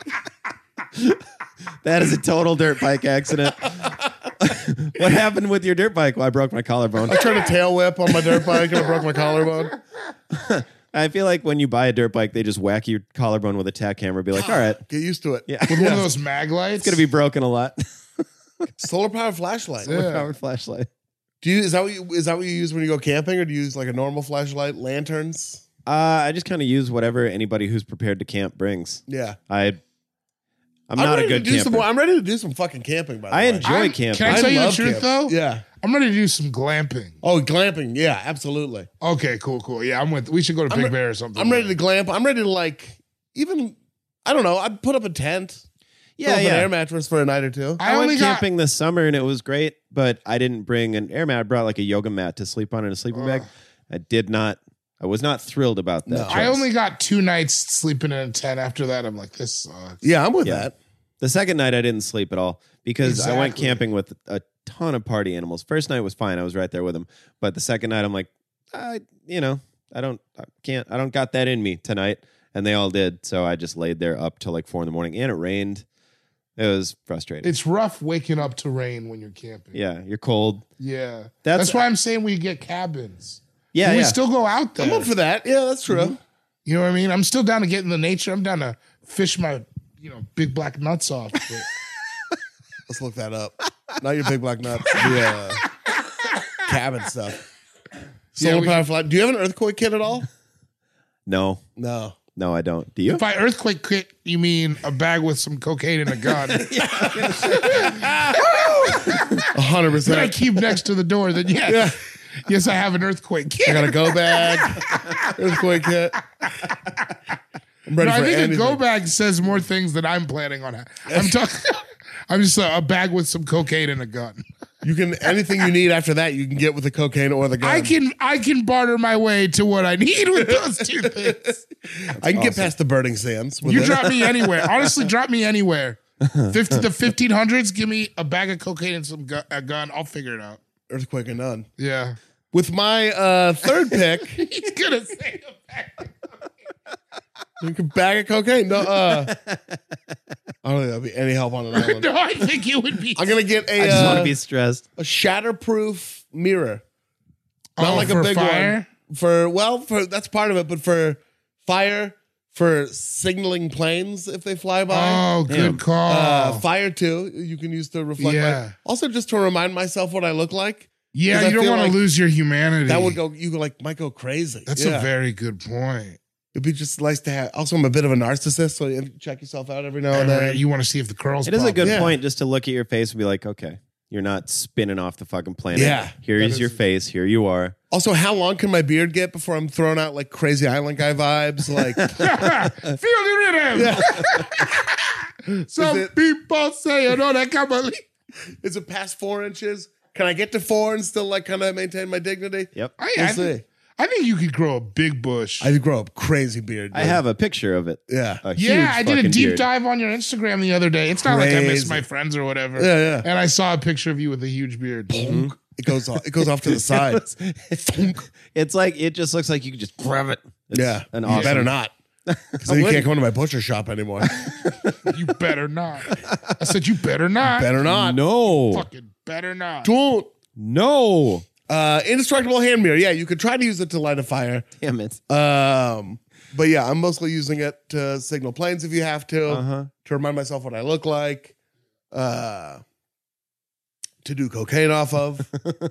That is a total dirt bike accident. What happened with your dirt bike? Well, I broke my collarbone. I tried a tail whip on my dirt bike and I broke my collarbone. I feel like when you buy a dirt bike, they just whack your collarbone with a tack hammer. Be like, all right, Get used to it. yeah, With one of those mag lights. it's gonna be broken a lot. Solar powered flashlight. Yeah. Powered flashlight. Is that what you use when you go camping, or do you use like a normal flashlight, lanterns? I just kind of use whatever anybody who's prepared to camp brings. Yeah. I'm not a good camper. I'm ready to do some fucking camping. By the I way. enjoy camping. Can I tell you the love truth, camping. though? Yeah. I'm ready to do some glamping. Oh, glamping. Yeah, absolutely. Okay, cool. Yeah, I'm with. We should go to Big Bear or something. I'm ready to glamp. I'm ready to I don't know. I'd put up a tent. Fill up an air mattress for a night or two. I went camping this summer and it was great, but I didn't bring an air mat. I brought like a yoga mat to sleep on in a sleeping bag. I was not thrilled about that. I choice. only got 2 nights sleeping in a tent. After that, I'm like, this sucks. Yeah, I'm with Yeah. that. The second night I didn't sleep at all because I went Exactly. camping with a ton of party animals. First night was fine. I was right there with them. But the second night I'm like, I don't got that in me tonight. And they all did. So I just laid there up till like 4 a.m. and it rained. It was frustrating. It's rough waking up to rain when you're camping. Yeah, you're cold. Yeah. That's- That's why I'm saying we get cabins. Yeah, Can we yeah. still go out there. I'm up for that. Yeah, that's true. You know what I mean? I'm still down to get in the nature. I'm down to fish my, big black nuts off. But Let's look that up. Not your big black nuts. The cabin stuff. Solar power flight. Do you have an earthquake kit at all? No, I don't. Do you? by earthquake kit, you mean a bag with some cocaine and a gun 100%. that I keep next to the door? Then yes. Yeah. Yes, I have an earthquake I kit. got a go bag, earthquake kit. I'm ready No, for I think anything. a go bag says more things than I'm planning on. I'm talking. I'm just a bag with some cocaine and a gun. You can anything you need after that you can get with the cocaine or the gun. I can barter my way to what I need with those two things. I can get past the burning sands. With You it. drop me anywhere. Honestly, drop me anywhere. The 1500s. Give me a bag of cocaine and a gun. I'll figure it out. Earthquake or none. Yeah. With my third pick, He's gonna say a bag. you can bag of cocaine. No, I don't think that'll be any help on an island. No, I think it would be. I'm gonna get I just want to be stressed. a shatterproof mirror. Not like a for big fire? one. For that's part of it, but for fire, for signaling planes if they fly by. Oh, Damn. good call. Fire too. You can use to reflect. Yeah. Also, just to remind myself what I look like. Yeah, 'Cause I you don't feel want like to lose your humanity. That would go. You might go crazy. That's Yeah. a very good point. It'd be just nice to have. Also, I'm a bit of a narcissist, so you check yourself out every now and then. You want to see if the curls. It is a pop. good Yeah. point just to look at your face and be like, okay, you're not spinning off the fucking planet. Yeah. Here is your face. Here you are. Also, how long can my beard get before I'm throwing out like crazy island guy vibes? Like, Feel the rhythm. Some Is it- people say, I can't believe. is it past 4 inches? Can I get to 4 and still like kind of maintain my dignity? Yep. We'll see. I think you could grow a big bush. I grow up crazy beard. I dude. have a picture of it. Yeah. A huge Yeah, I did a fucking deep beard. dive on your Instagram the other day. It's not like I miss Crazy. my friends or whatever. Yeah, yeah. And I saw a picture of you with a huge beard. It goes off. It goes off to the side. It's like it just looks like you could just grab it. It's Yeah. an You awesome. better not. Because then you can't come to my butcher shop anymore. You better not. I said you better not. Better not. No, Fucking better not. Don't. no. Indestructible hand mirror. Yeah, you could try to use it to light a fire. Damn it. But yeah, I'm mostly using it to signal planes if you have to. Uh-huh. To remind myself what I look like. To do cocaine off of.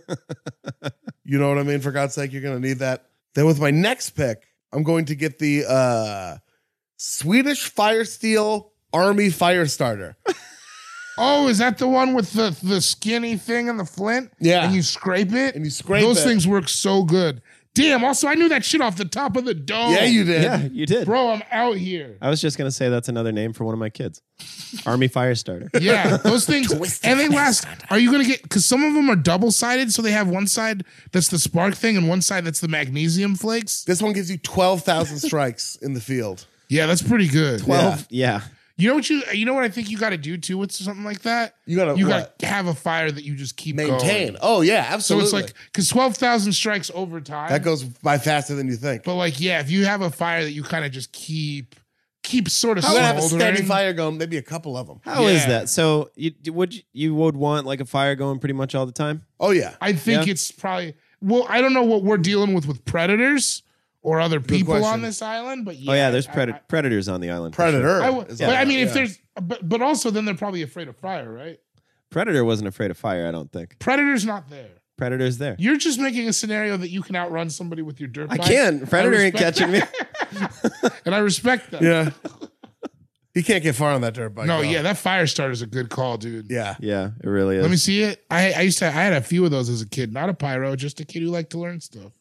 You know what I mean? For God's sake, you're going to need that. Then with my next pick, I'm going to get the Swedish Fire Steel Army Fire Starter. Oh, is that the one with the skinny thing and the flint? Yeah. And you scrape it? And you scrape Those it. things work so good. Damn, also, I knew that shit off the top of the dome. Yeah, you did. Yeah, you did. Bro, I'm out here. I was just gonna say that's another name for one of my kids, Army Firestarter. Yeah, those things, and they last. Are you gonna get? Because some of them are double sided, so they have one side that's the spark thing and one side that's the magnesium flakes. This one gives you 12,000 strikes in the field. Yeah, that's pretty good. 12. Yeah. You know what I think you got to do too with something like that. You gotta have a fire that you just keep Maintain. going. Oh yeah, So absolutely. it's like because 12,000 strikes over time. that goes by faster than you think. But like, yeah, if you have a fire that you kind of just keep sort of I'm gonna have a smoldering. steady fire going, maybe a couple of them. How is Yeah. that? So you would want like a fire going pretty much all the time? Oh yeah. I think Yeah. it's probably. Well, I don't know what we're dealing with predators or other people question. on this island, but yeah, Oh yeah, there's I- predators on the island. for sure. Predator. I would- is but like I mean, that, if yeah. there's, but also then they're probably afraid of fire, right? Predator wasn't afraid of fire. I don't think. Predator's not there. Predator's there. You're just making a scenario that you can outrun somebody with your dirt I bike. can. Predator ain't respect catching me. And I respect that. Yeah. He can't get far on that dirt bike. No, though. yeah, that fire starter's a good call, dude. Yeah. Yeah, it really is. Let me see it. I had a few of those as a kid. Not a pyro, just a kid who liked to learn stuff.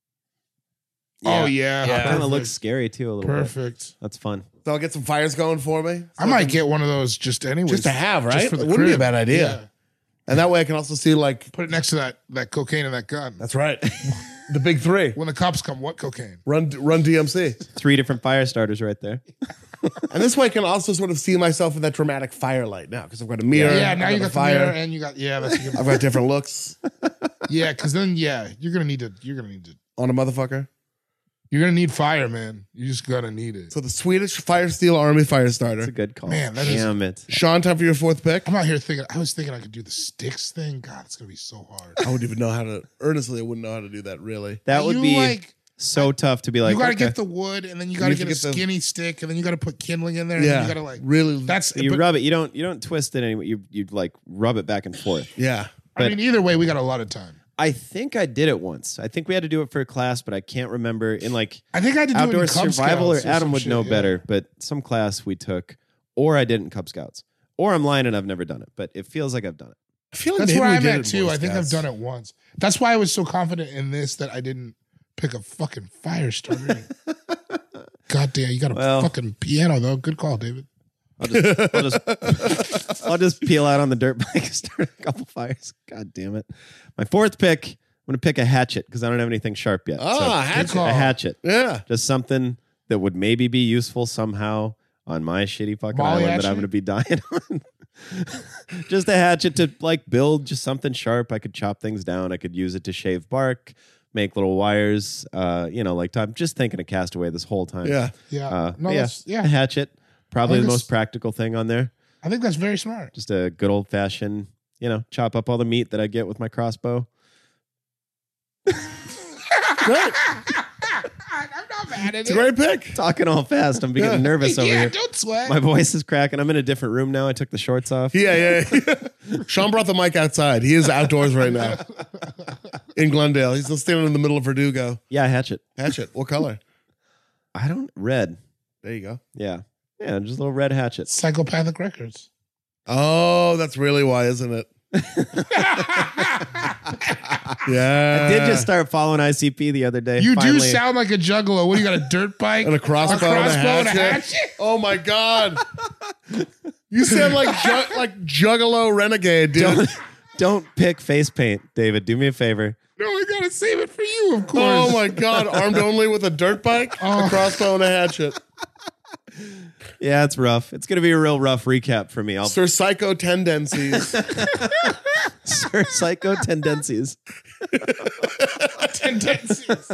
Oh yeah, It kind perfect. of looks scary too a little bit. perfect. That's fun. So I'll get some fires going for me. I might get one of those just anyways. Just to have, right? Just for the It wouldn't be a crib. bad idea. Yeah. And that way I can also see like Put it next to that cocaine and that gun. that's right. The big three. When the cops come, what cocaine? Run DMC. 3 different fire starters right there. And this way I can also sort of see myself with that dramatic firelight now because I've got a mirror. Yeah, now I've you got a the fire. mirror and you got that's a good. I've got different looks Yeah, because then you're gonna need to on a motherfucker. you're gonna need fire, man. You just gotta need it. So the Swedish Fire Steel Army fire That's a starter. good call. Man, that is- Damn it. Sean, time for your fourth pick. I'm out here thinking. I was thinking I could do the sticks thing. God, it's gonna be so hard. I wouldn't even know how to. Earnestly, I wouldn't know how to do that. Really. That would You, be like, so tough to be like. you gotta okay. get the wood, and then you gotta have to get a get the- skinny stick, and then you gotta put kindling in there. And then Yeah. you gotta like really. that's. You but, rub it. You don't twist it anymore. You like rub it back and forth. Yeah. I mean, either way, we got a lot of time. I think I did it once. I think we had to do it for a class, but I can't remember in like I think I had to do outdoor it in Cub survival or Scouts Adam some would shit, know yeah. better, but some class we took, or I did in Cub Scouts, or I'm lying and I've never done it, but it feels like I've done it. I feel like That's maybe where we I'm did at it too. Boy I think I've Scouts. done it once. That's why I was so confident in this that I didn't pick a fucking fire starter. God damn, you got a Well- fucking piano though. Good call, David. I'll just peel out on the dirt bike and start a couple fires. God damn it. My fourth pick, I'm going to pick a hatchet because I don't have anything sharp yet. Ah, So, hatchet. call. a hatchet. Yeah. Just something that would maybe be useful somehow on my shitty fucking Molly island that I'm hatchet? going to be dying on. Just a hatchet to like build just something sharp. I could chop things down. I could use it to shave bark, make little wires. Like I'm just thinking of Castaway this whole time. Yeah. Yeah. No, but that's a hatchet. Probably I the think most practical thing on there. I think that's very smart. Just a good old fashioned, chop up all the meat that I get with my crossbow. Great. I'm not mad at It's a great pick. Talking all fast. I'm getting nervous over Yeah, here. don't sweat. My voice is cracking. I'm in a different room now. I took the shorts off. Yeah. Sean brought the mic outside. He is outdoors right now in Glendale. He's still standing in the middle of Verdugo. Yeah, hatchet. Hatchet. What color? Red. There you go. Yeah, just a little red hatchet. Psychopathic Records. Oh, that's really why, isn't it? Yeah. I did just start following ICP the other day. You do Finally. sound like a juggalo. What do you got? A dirt bike And a crossbow, and a hatchet. Oh my god. You sound like Juggalo Renegade, dude. Don't pick face paint, David. Do me a favor. No, I gotta save it for you, of course. Oh my god. Armed only with a dirt bike, a crossbow, and a hatchet. Yeah, it's rough. It's gonna be a real rough recap for me. I'll Sir Psycho Tendencies. Sir Psycho Tendencies. Tendencies.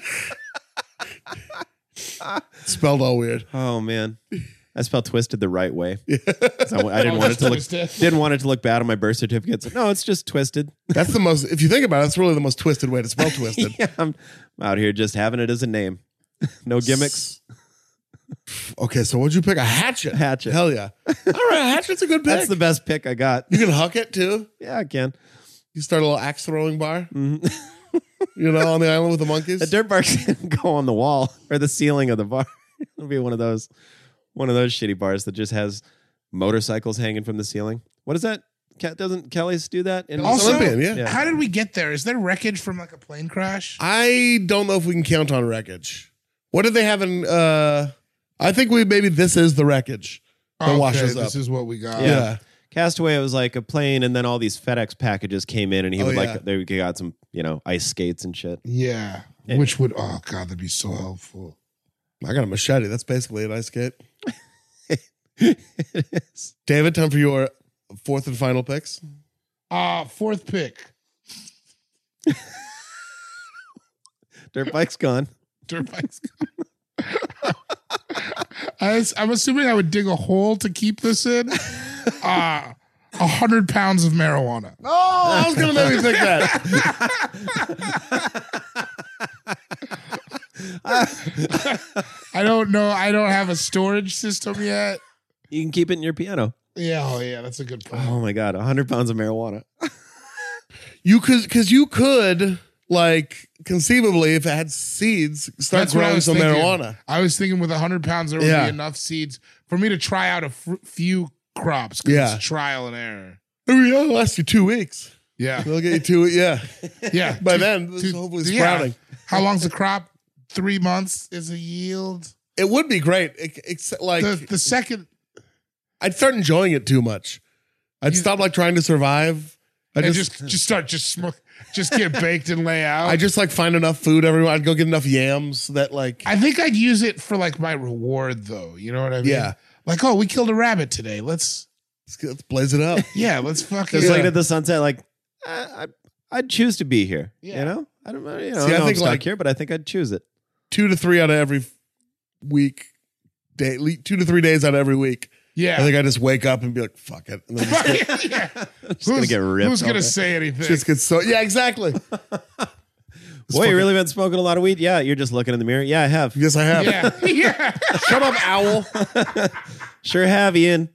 Spelled all weird. Oh man, I spelled twisted the right way. So I didn't want it to look Twisted. didn't want it to look bad on my birth certificate. So, no, it's just twisted. That's the most, if you think about it, that's really the most twisted way to spell twisted. Yeah, I'm out here just having it as a name. No gimmicks. Okay, so what'd you pick? A hatchet. Hatchet. Hell yeah. All right, hatchet's a good pick. That's the best pick I got. You can huck it too. Yeah, I can. You start a little axe throwing bar. You know, on the island with the monkeys. The dirt bars can go on the wall or the ceiling of the bar. It'll be one of those shitty bars that just has motorcycles hanging from the ceiling. What is that Doesn't Kelly's do that? In Also, Olympian, yeah. how did we get there? Is there wreckage from like a plane crash? I don't know if we can count on wreckage. What did they have in? I think maybe this is the wreckage that washes up. This is what we got. Yeah. Castaway, it was like a plane, and then all these FedEx packages came in, and he they got some ice skates and shit. Yeah. Which would that'd be so helpful. I got a machete. That's basically an ice skate. It is. David, time for your fourth and final picks. Fourth pick. Dirt bike's gone. Dirt bike's gone. I'm assuming I would dig a hole to keep this in. 100 pounds of marijuana. Oh, I was gonna maybe pick that. I don't know. I don't have a storage system yet. You can keep it in your piano. Yeah, that's a good point. Oh my god, 100 pounds of marijuana. You could like conceivably, if it had seeds, start That's what I growing was some thinking. marijuana. I was thinking with 100 pounds, there would Yeah. be enough seeds for me to try out a few crops. 'Cause Yeah. it's trial and error. It'll last you 2 weeks. Yeah, They'll get you 2. Yeah. yeah. By then, this is hopefully yeah. sprouting. How long's the crop? 3 months is a yield. It would be great. Except like The second, I'd start enjoying it too much. I'd stop like trying to survive. I and just smoke, just get baked and lay out. I just like find enough food everywhere. I'd go get enough yams that like I think I'd use it for like my reward, though. You know what I mean? Yeah. Like, oh, we killed a rabbit today. Let's blaze it up. let's fucking. Just Yeah. looking at the sunset, like I'd choose to be here. Yeah. You know, I don't know. See, I I think I'm think, stuck like- here, but I think I'd choose it. 2 to 3 out of every week. 2 to 3 days out of every week. Yeah. I think I just wake up and be like, fuck it. And then Yeah. gonna get ripped Who's all gonna day. say anything? just get so yeah, exactly. Boy, you really been smoking a lot of weed? Yeah, you're just looking in the mirror. Yeah, I have. Yes, I have. yeah, yeah. Shut up, owl. Sure have, Ian.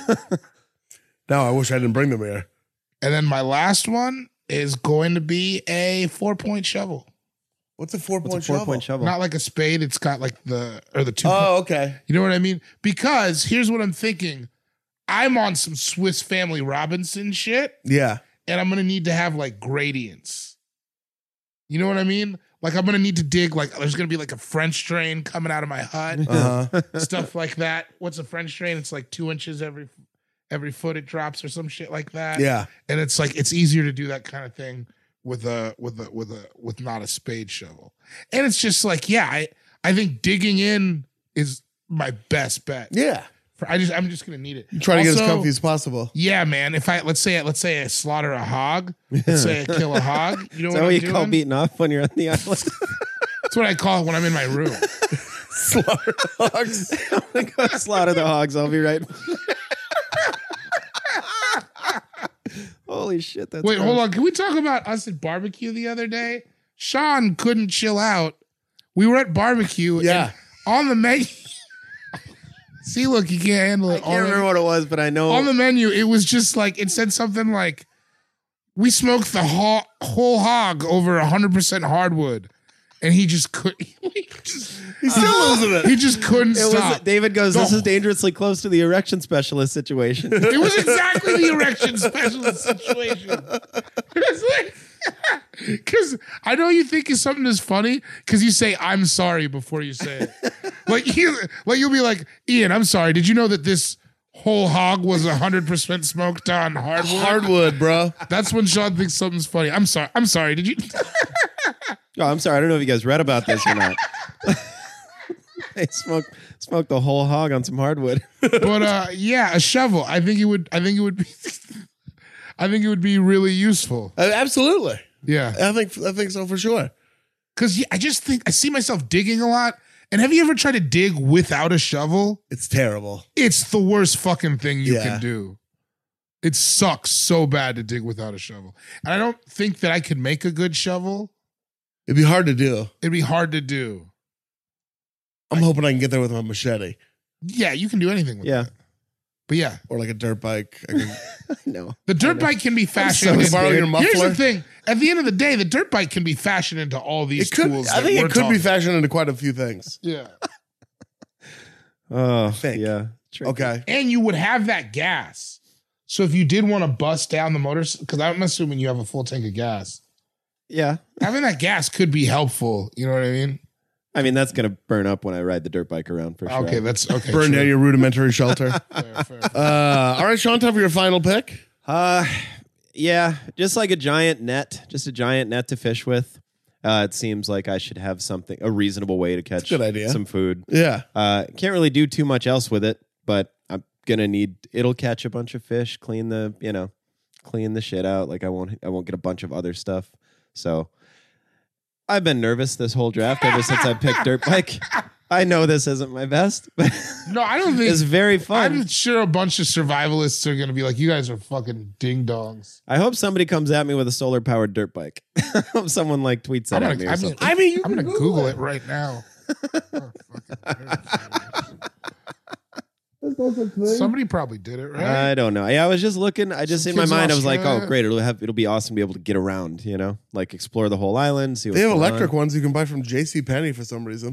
Now I wish I didn't bring them here. And then my last one is going to be a 4-point shovel. What's a 4-point It's a 4-point shovel. Not like a spade. It's got like the 2. Oh, okay. You know what I mean? Because here's what I'm thinking. I'm on some Swiss Family Robinson shit, Yeah. and I'm gonna need to have like gradients. You know what I mean? Like I'm gonna need to dig. Like there's gonna be like a French drain coming out of my hut, stuff like that. What's a French drain? It's like 2 inches every foot it drops or some shit like that. Yeah. And it's like it's easier to do that kind of thing with not a spade shovel. And it's just like, yeah, I think digging in is my best bet. Yeah. I'm just gonna need it. Try to get as Also, comfy as possible. Yeah, man. If let's say I slaughter a hog, let's say I kill a hog. You know Is what that what I'm you doing? call beating off when you're on the island? That's what I call it when I'm in my room. Slaughter hogs. Go slaughter the hogs. I'll be right. Holy shit! That's Wait, gross. hold on. Can we talk about us at barbecue the other day? Sean couldn't chill out. We were at barbecue. Yeah. And on the menu. See, look, you can't handle it. I can't remember what it was, but I know On the menu, it was just like, it said something like, we smoked the whole hog over 100% hardwood. And he just couldn't. He's still losing it. He just couldn't it stop. was. David goes, "This is dangerously close to the erection specialist situation." It was exactly the erection specialist situation. Because I know you think is something is funny because you say "I'm sorry" before you say it. You'll be like, "Ian, I'm sorry. Did you know that this whole hog was 100% smoked on hardwood?" Hardwood, bro. That's when Sean thinks something's funny. I'm sorry. I'm sorry. Did you? Oh, I'm sorry. I don't know if you guys read about this or not. They smoked the whole hog on some hardwood. But yeah, a shovel. I think it would be. I think it would be really useful. Absolutely. Yeah. I think so for sure. Because I just think I see myself digging a lot. And have you ever tried to dig without a shovel? It's terrible. It's the worst fucking thing you Yeah. can do. It sucks so bad to dig without a shovel. And I don't think that I could make a good shovel. It'd be hard to do. It'd be hard to do. I'm hoping I can get there with my machete Yeah, you can do anything with Yeah. that. But yeah, or like a dirt bike. I can, No. the dirt bike can be fashioned. so borrow your Here's muffler? the thing. At the end of the day, the dirt bike can be fashioned into all these it could. tools. I that think we're it could be talking- fashioned into quite a few things. Yeah. Oh, Think. yeah. Tricky. Okay. And you would have that gas. So if you did want to bust down the motors, because I'm assuming you have a full tank of gas, Yeah. having that gas could be helpful. You know what I mean? I mean, that's going to burn up when I ride the dirt bike around for sure. Okay, that's okay. Burn down true. your rudimentary shelter. Fair. All right, Sean, time for your final pick. Yeah, just like a giant net to fish with. It seems like I should have a reasonable way to catch good idea. some food. Yeah. Can't really do too much else with it, but I'm gonna it'll catch a bunch of fish, clean the shit out. Like I won't get a bunch of other stuff. So I've been nervous this whole draft ever since I picked dirt bike. I know this isn't my best, but No, I don't think it's very fun. I'm sure a bunch of survivalists are going to be like, you guys are fucking ding dongs. I hope somebody comes at me with a solar powered dirt bike. I hope someone like tweets that at me or something. I'm going to Google it right now. Somebody probably did it, right? I don't know. Yeah, I was just looking. I just Some in my kids in mind, I was like, "Oh, Australia. great! It'll be awesome to be able to get around. Like explore the whole island. See what's They have going electric on." ones you can buy from JCPenney for some reason.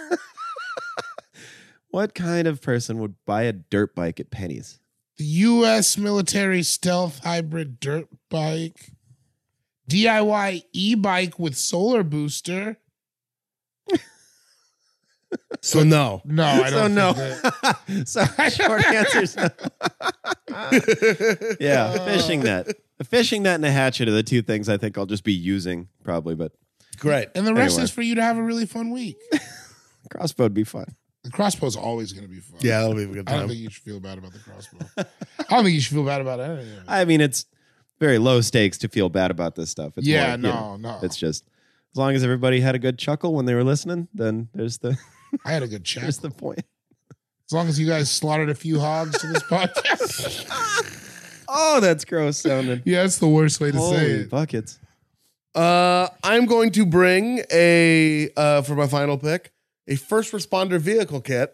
What kind of person would buy a dirt bike at Penny's? The U.S. military stealth hybrid dirt bike. DIY e-bike with solar booster. So no. No, I don't no. think that. So short answers. Yeah, fishing net. A fishing net and a hatchet are the two things I think I'll just be using probably. But Great. And the rest Anyway. is for you to have a really fun week. crossbow would be fun. The crossbow's always going to be fun. Yeah, that'll be a good I don't time. think you should feel bad about the crossbow. I don't think you should feel bad about anything. I mean, it's very low stakes to feel bad about this stuff. It's Yeah, more, no. It's just as long as everybody had a good chuckle when they were listening, then there's the I had a good chat. there's the point. As long as you guys slaughtered a few hogs to this podcast. Oh, that's gross sounding. Yeah, that's the worst way to say Holy it. buckets. I'm going to bring for my final pick, a first responder vehicle kit.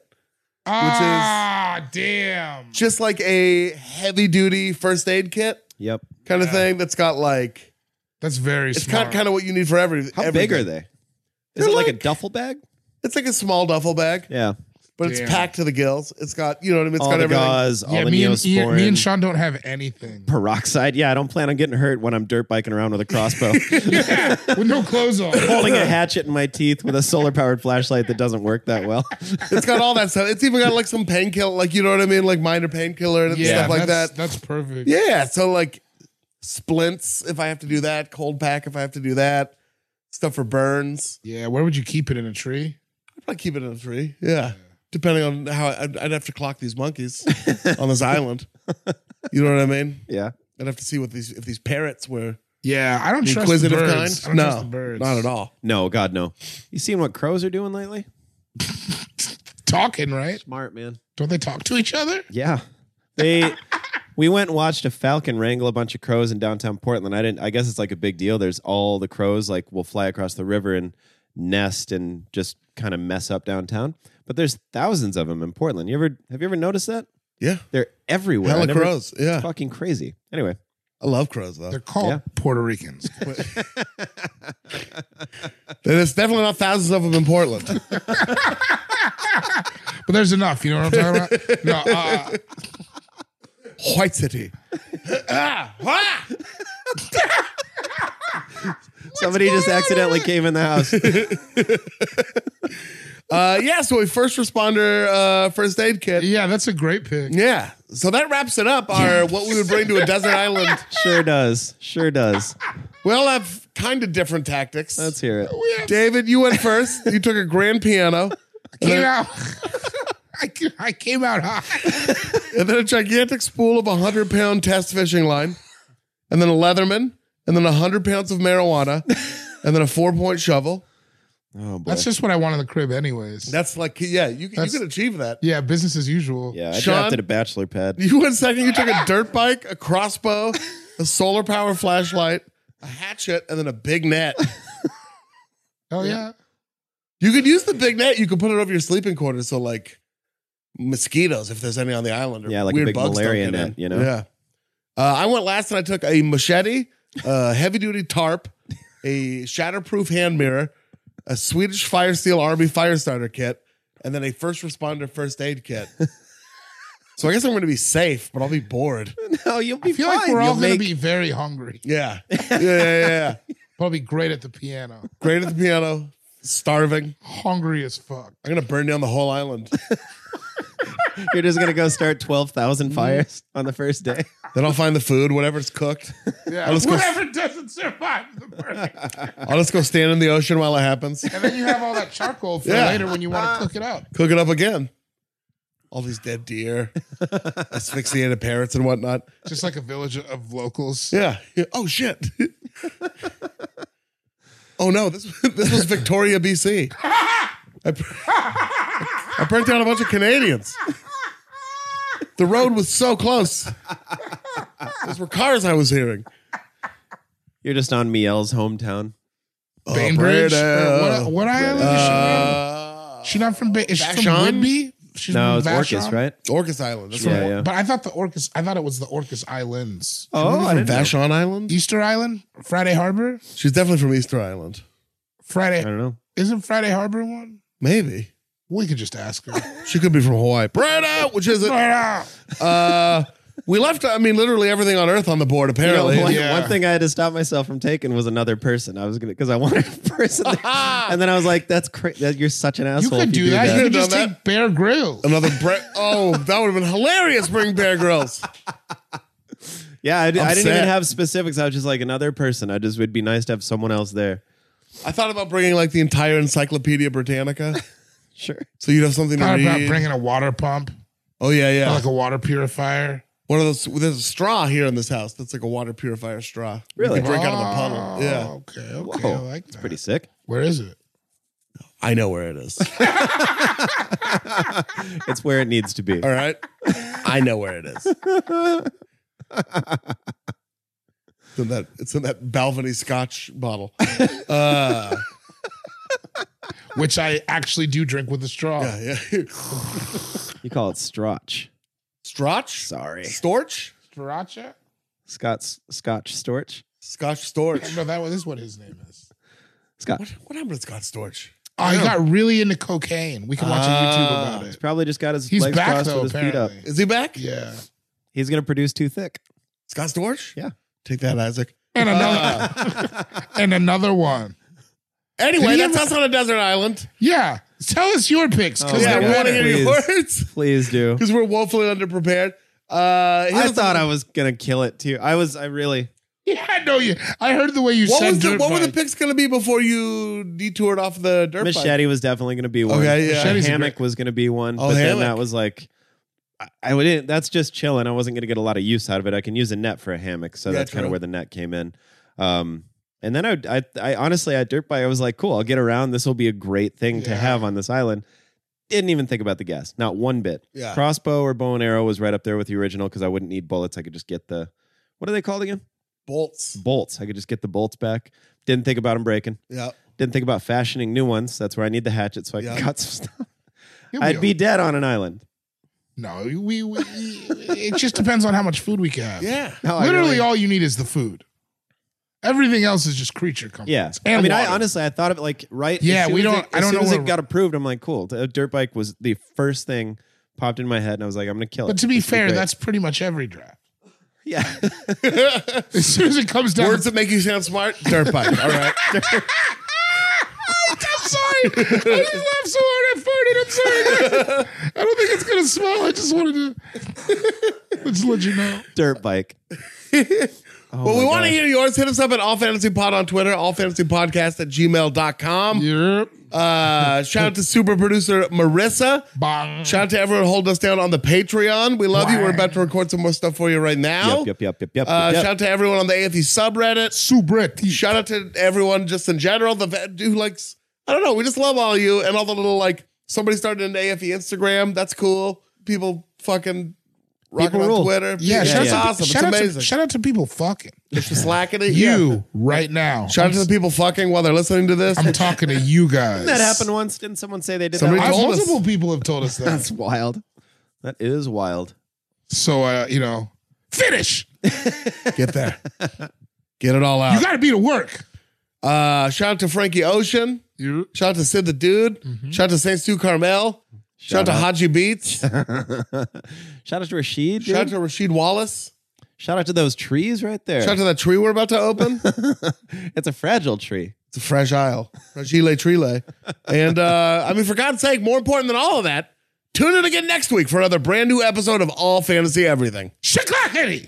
Damn. Just like a heavy duty first aid kit Yep. kind of thing that's got like, That's very it's smart. kind of what you need for everything. How big are they? Is They're it like a like- duffel bag? It's like a small duffel bag, Yeah. but it's Damn. packed to the gills. It's got, you know what I mean? It's All got the everything. gauze, all Yeah, the me and Neosporin, Sean don't have anything. peroxide. Yeah, I don't plan on getting hurt when I'm dirt biking around with a crossbow, Yeah, with no clothes on. holding a hatchet in my teeth with a solar powered flashlight that doesn't work that well. It's got all that stuff. It's even got like some painkiller, like, you know what I mean? Like minor painkiller and Yeah, stuff like that's, that. That's perfect. Yeah. So like splints if I have to do that, cold pack if I have to do that, stuff for burns. Yeah, where would you keep it, in a tree? I'd probably keep it in a tree. Yeah. Depending on how I'd have to clock these monkeys on this island. You know what I mean? Yeah. I'd have to see if these parrots were Yeah, I don't the trust the inquisitive birds. kind. I don't trust No, the birds. not at all. No, God, no. You seen what crows are doing lately? Talking, right? Smart, man. Don't they talk to each other? Yeah. We went and watched a falcon wrangle a bunch of crows in downtown Portland. I guess it's like a big deal. There's all the crows like will fly across the river and nest and just kind of mess up downtown. But there's thousands of them in Portland. Have you ever noticed that? Yeah. They're everywhere. Hella I never- crows. Yeah. It's fucking crazy. Anyway, I love crows though. They're called Yeah. Puerto Ricans. There's definitely not thousands of them in Portland. But there's enough. You know what I'm talking about? No, White City. somebody just accidentally came in the house. Yeah, so a first responder first aid kit. yeah, that's a great pick. Yeah. So that wraps it up. Our what we would bring to a desert island. Sure does. Sure does. We all have kind of different tactics. Let's hear it. David, you went first. You took a grand piano. Came out. I came out hot. And then a gigantic spool of 100-pound test fishing line. And then a Leatherman. And then 100 pounds of marijuana. And then a 4-point shovel. Oh boy. That's just what I want in the crib, anyways. That's like, yeah, you That's- can achieve that. Yeah, business as usual. yeah, I Sean? drafted a bachelor pad. You went second. You took a dirt bike, a crossbow, a solar power flashlight, a hatchet, and then a big net. Oh yeah. You could use the big net. You could put it over your sleeping quarters. So like mosquitoes, if there's any on the island. Or Yeah, like a weird big bugs don't malaria get net, in. you know? Yeah. I went last and I took a machete, a heavy duty tarp, a shatterproof hand mirror, a Swedish Fire Steel Army fire starter kit, and then a first responder first aid kit. So I guess I'm going to be safe, but I'll be bored. No, you'll be I feel fine. like we're all You'll going to make- be very hungry. Yeah. Yeah. Probably great at the piano. Great at the piano, starving. Hungry as fuck. I'm going to burn down the whole island. You're just gonna go start 12,000 fires on the first day. Then I'll find the food, whatever's cooked. Yeah. I'll just go- Whatever doesn't survive the burning. I'll just go stand in the ocean while it happens. And then you have all that charcoal for Yeah. later when you want to cook it up. Cook it up again. All these dead deer, asphyxiated parrots and whatnot. Just like a village of locals. Yeah. Oh, shit. Oh, no. This was Victoria, BC. I burnt down a bunch of Canadians. The road was so close. Those were cars I was hearing. You're just on Miel's hometown. Bainbridge? Breda. What island is she from? She not from is she from Vashon? Whidbey? She's No, from it's Orcas, Vashon? right? Orcas Island. That's Yeah, right. yeah. But I thought it was the Orcas Islands. Oh, I From didn't know. Vashon Island? Easter Island? Friday Harbor? She's definitely from Easter Island. Friday I don't know. isn't Friday Harbor one? Maybe. We could just ask her. She could be from Hawaii. Breda, which is it? We left, literally everything on Earth on the board, You know, apparently. one thing I had to stop myself from taking was another person. I was gonna because I wanted a person, and then I was like, "That's crazy. You're such an You asshole." could if do that. You You could could've just done take Bear Grylls. Another Oh, that would have been hilarious. Bring Bear Grylls. Yeah, I didn't Upset. even have specifics. I was just like another person. It'd be nice to have someone else there. I thought about bringing like the entire Encyclopedia Britannica, Sure. so you'd have something to How about read. bringing a water pump? Oh yeah. Like a water purifier? One of those. There's a straw here in this house. That's like a water purifier straw. Really? You can drink out of a puddle. Yeah, Okay, Whoa, I like that. pretty sick. Where is it? I know where it is. It's where it needs to be. All right, I know where it is. It's in that Balvenie Scotch bottle. Which I actually do drink with a straw. Yeah. You call it Strotch. Strotch? Sorry. Storch? Sriracha? Scotch Storch. Scotch Storch. No, this is what his name is. Scott. What happened to Scott Storch? Oh, he got really into cocaine. We can watch a YouTube about He's it. probably just got his He's legs back crossed though, with his feet up. apparently. Is he back? Yeah. He's gonna produce Too Thick. Scott Storch? Yeah. Take that, Isaac. And another and another one. Anyway, Did he that's us on a desert island. Yeah. Tell us your picks. Because Oh, Yeah, my we God. want to hear Please. your words Please do. because we're woefully underprepared. I thought I was gonna kill it too. I really. Yeah, I know you. I heard the way you What said dirt were the bike. picks going to be before you detoured off the dirt bike? Machete was definitely going to be one. Okay, yeah. Machete's a Hammock great- was going to be one. Oh, but then hammock. that was like, I wouldn't. That's just chilling. I wasn't going to get a lot of use out of it. I can use a net for a hammock, so Yeah, that's kind true. of where the net came in. And then I honestly at dirt bike I was like, cool. I'll get around. This will be a great thing to Yeah. have on this island. Didn't even think about the gas. Not one bit. Yeah. Crossbow or bow and arrow was right up there with the original because I wouldn't need bullets. I could just get the what are they called again? Bolts. Bolts. I could just get the bolts back. Didn't think about them breaking. Yeah. Didn't think about fashioning new ones. That's where I need the hatchet so I Yeah. can cut some stuff. You'll I'd be okay. dead on an island. No, we it just depends on how much food we can have. Yeah. No, I Literally really- all you need is the food. Everything else is just creature comforts. Yeah, And I mean, water. I honestly, I thought of it like right. Yeah, as soon we as don't- It, I as don't soon know as where- it got approved, I'm like, cool. The dirt bike was the first thing popped in my head, and I was like, I'm gonna kill it. But to be This will fair, great. that's pretty much every draft. yeah. As soon as it comes down, Words that make you sound smart. Dirt bike. All right. I'm sorry. I just laughed so hard I farted. I'm sorry. I don't think it's gonna smell. I just wanted to just let you know. Dirt bike. Well, we want to hear yours. Hit us up at All Fantasy Pod on Twitter, allfantasypodcast@gmail.com. Yep. Shout out to super producer Marissa. Bong. Shout out to everyone holding us down on the Patreon. We love you. We're about to record some more stuff for you right now. Yep. Shout out to everyone on the AFE subreddit. Subreddit. Shout out to everyone just in general. Who likes, I don't know, we just love all of you and all the little like, somebody started an AFE Instagram. That's cool. People fucking rocking People on rule. Twitter. Yeah, It's awesome. It's amazing. shout out to people fucking. It's just slacking it. You right now. Shout out to the people fucking while they're listening to this. I'm talking to you guys. That happened once. Didn't someone say they did Somebody that? told us. Multiple people have told us that. That's wild. That is wild. So finish. Get there. Get it all You out. got to be to work. Shout out to Frankie Ocean. You. Shout out to Sid the Dude. Shout out to Saint Stu Carmel. Shout out to Haji Beats. Shout out to Rashid. Shout out Dude. to Rashid Wallace. Shout out to those trees right there. Shout out to that tree we're about to open. It's a fragile tree. It's a fragile. Fragile Trile. And I mean, for God's sake, more important than all of that, tune in again next week for another brand new episode of All Fantasy Everything. Shikakity!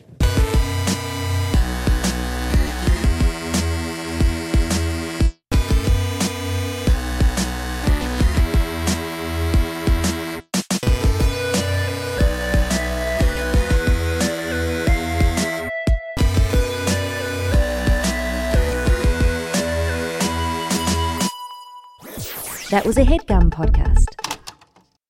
That was a HeadGum podcast.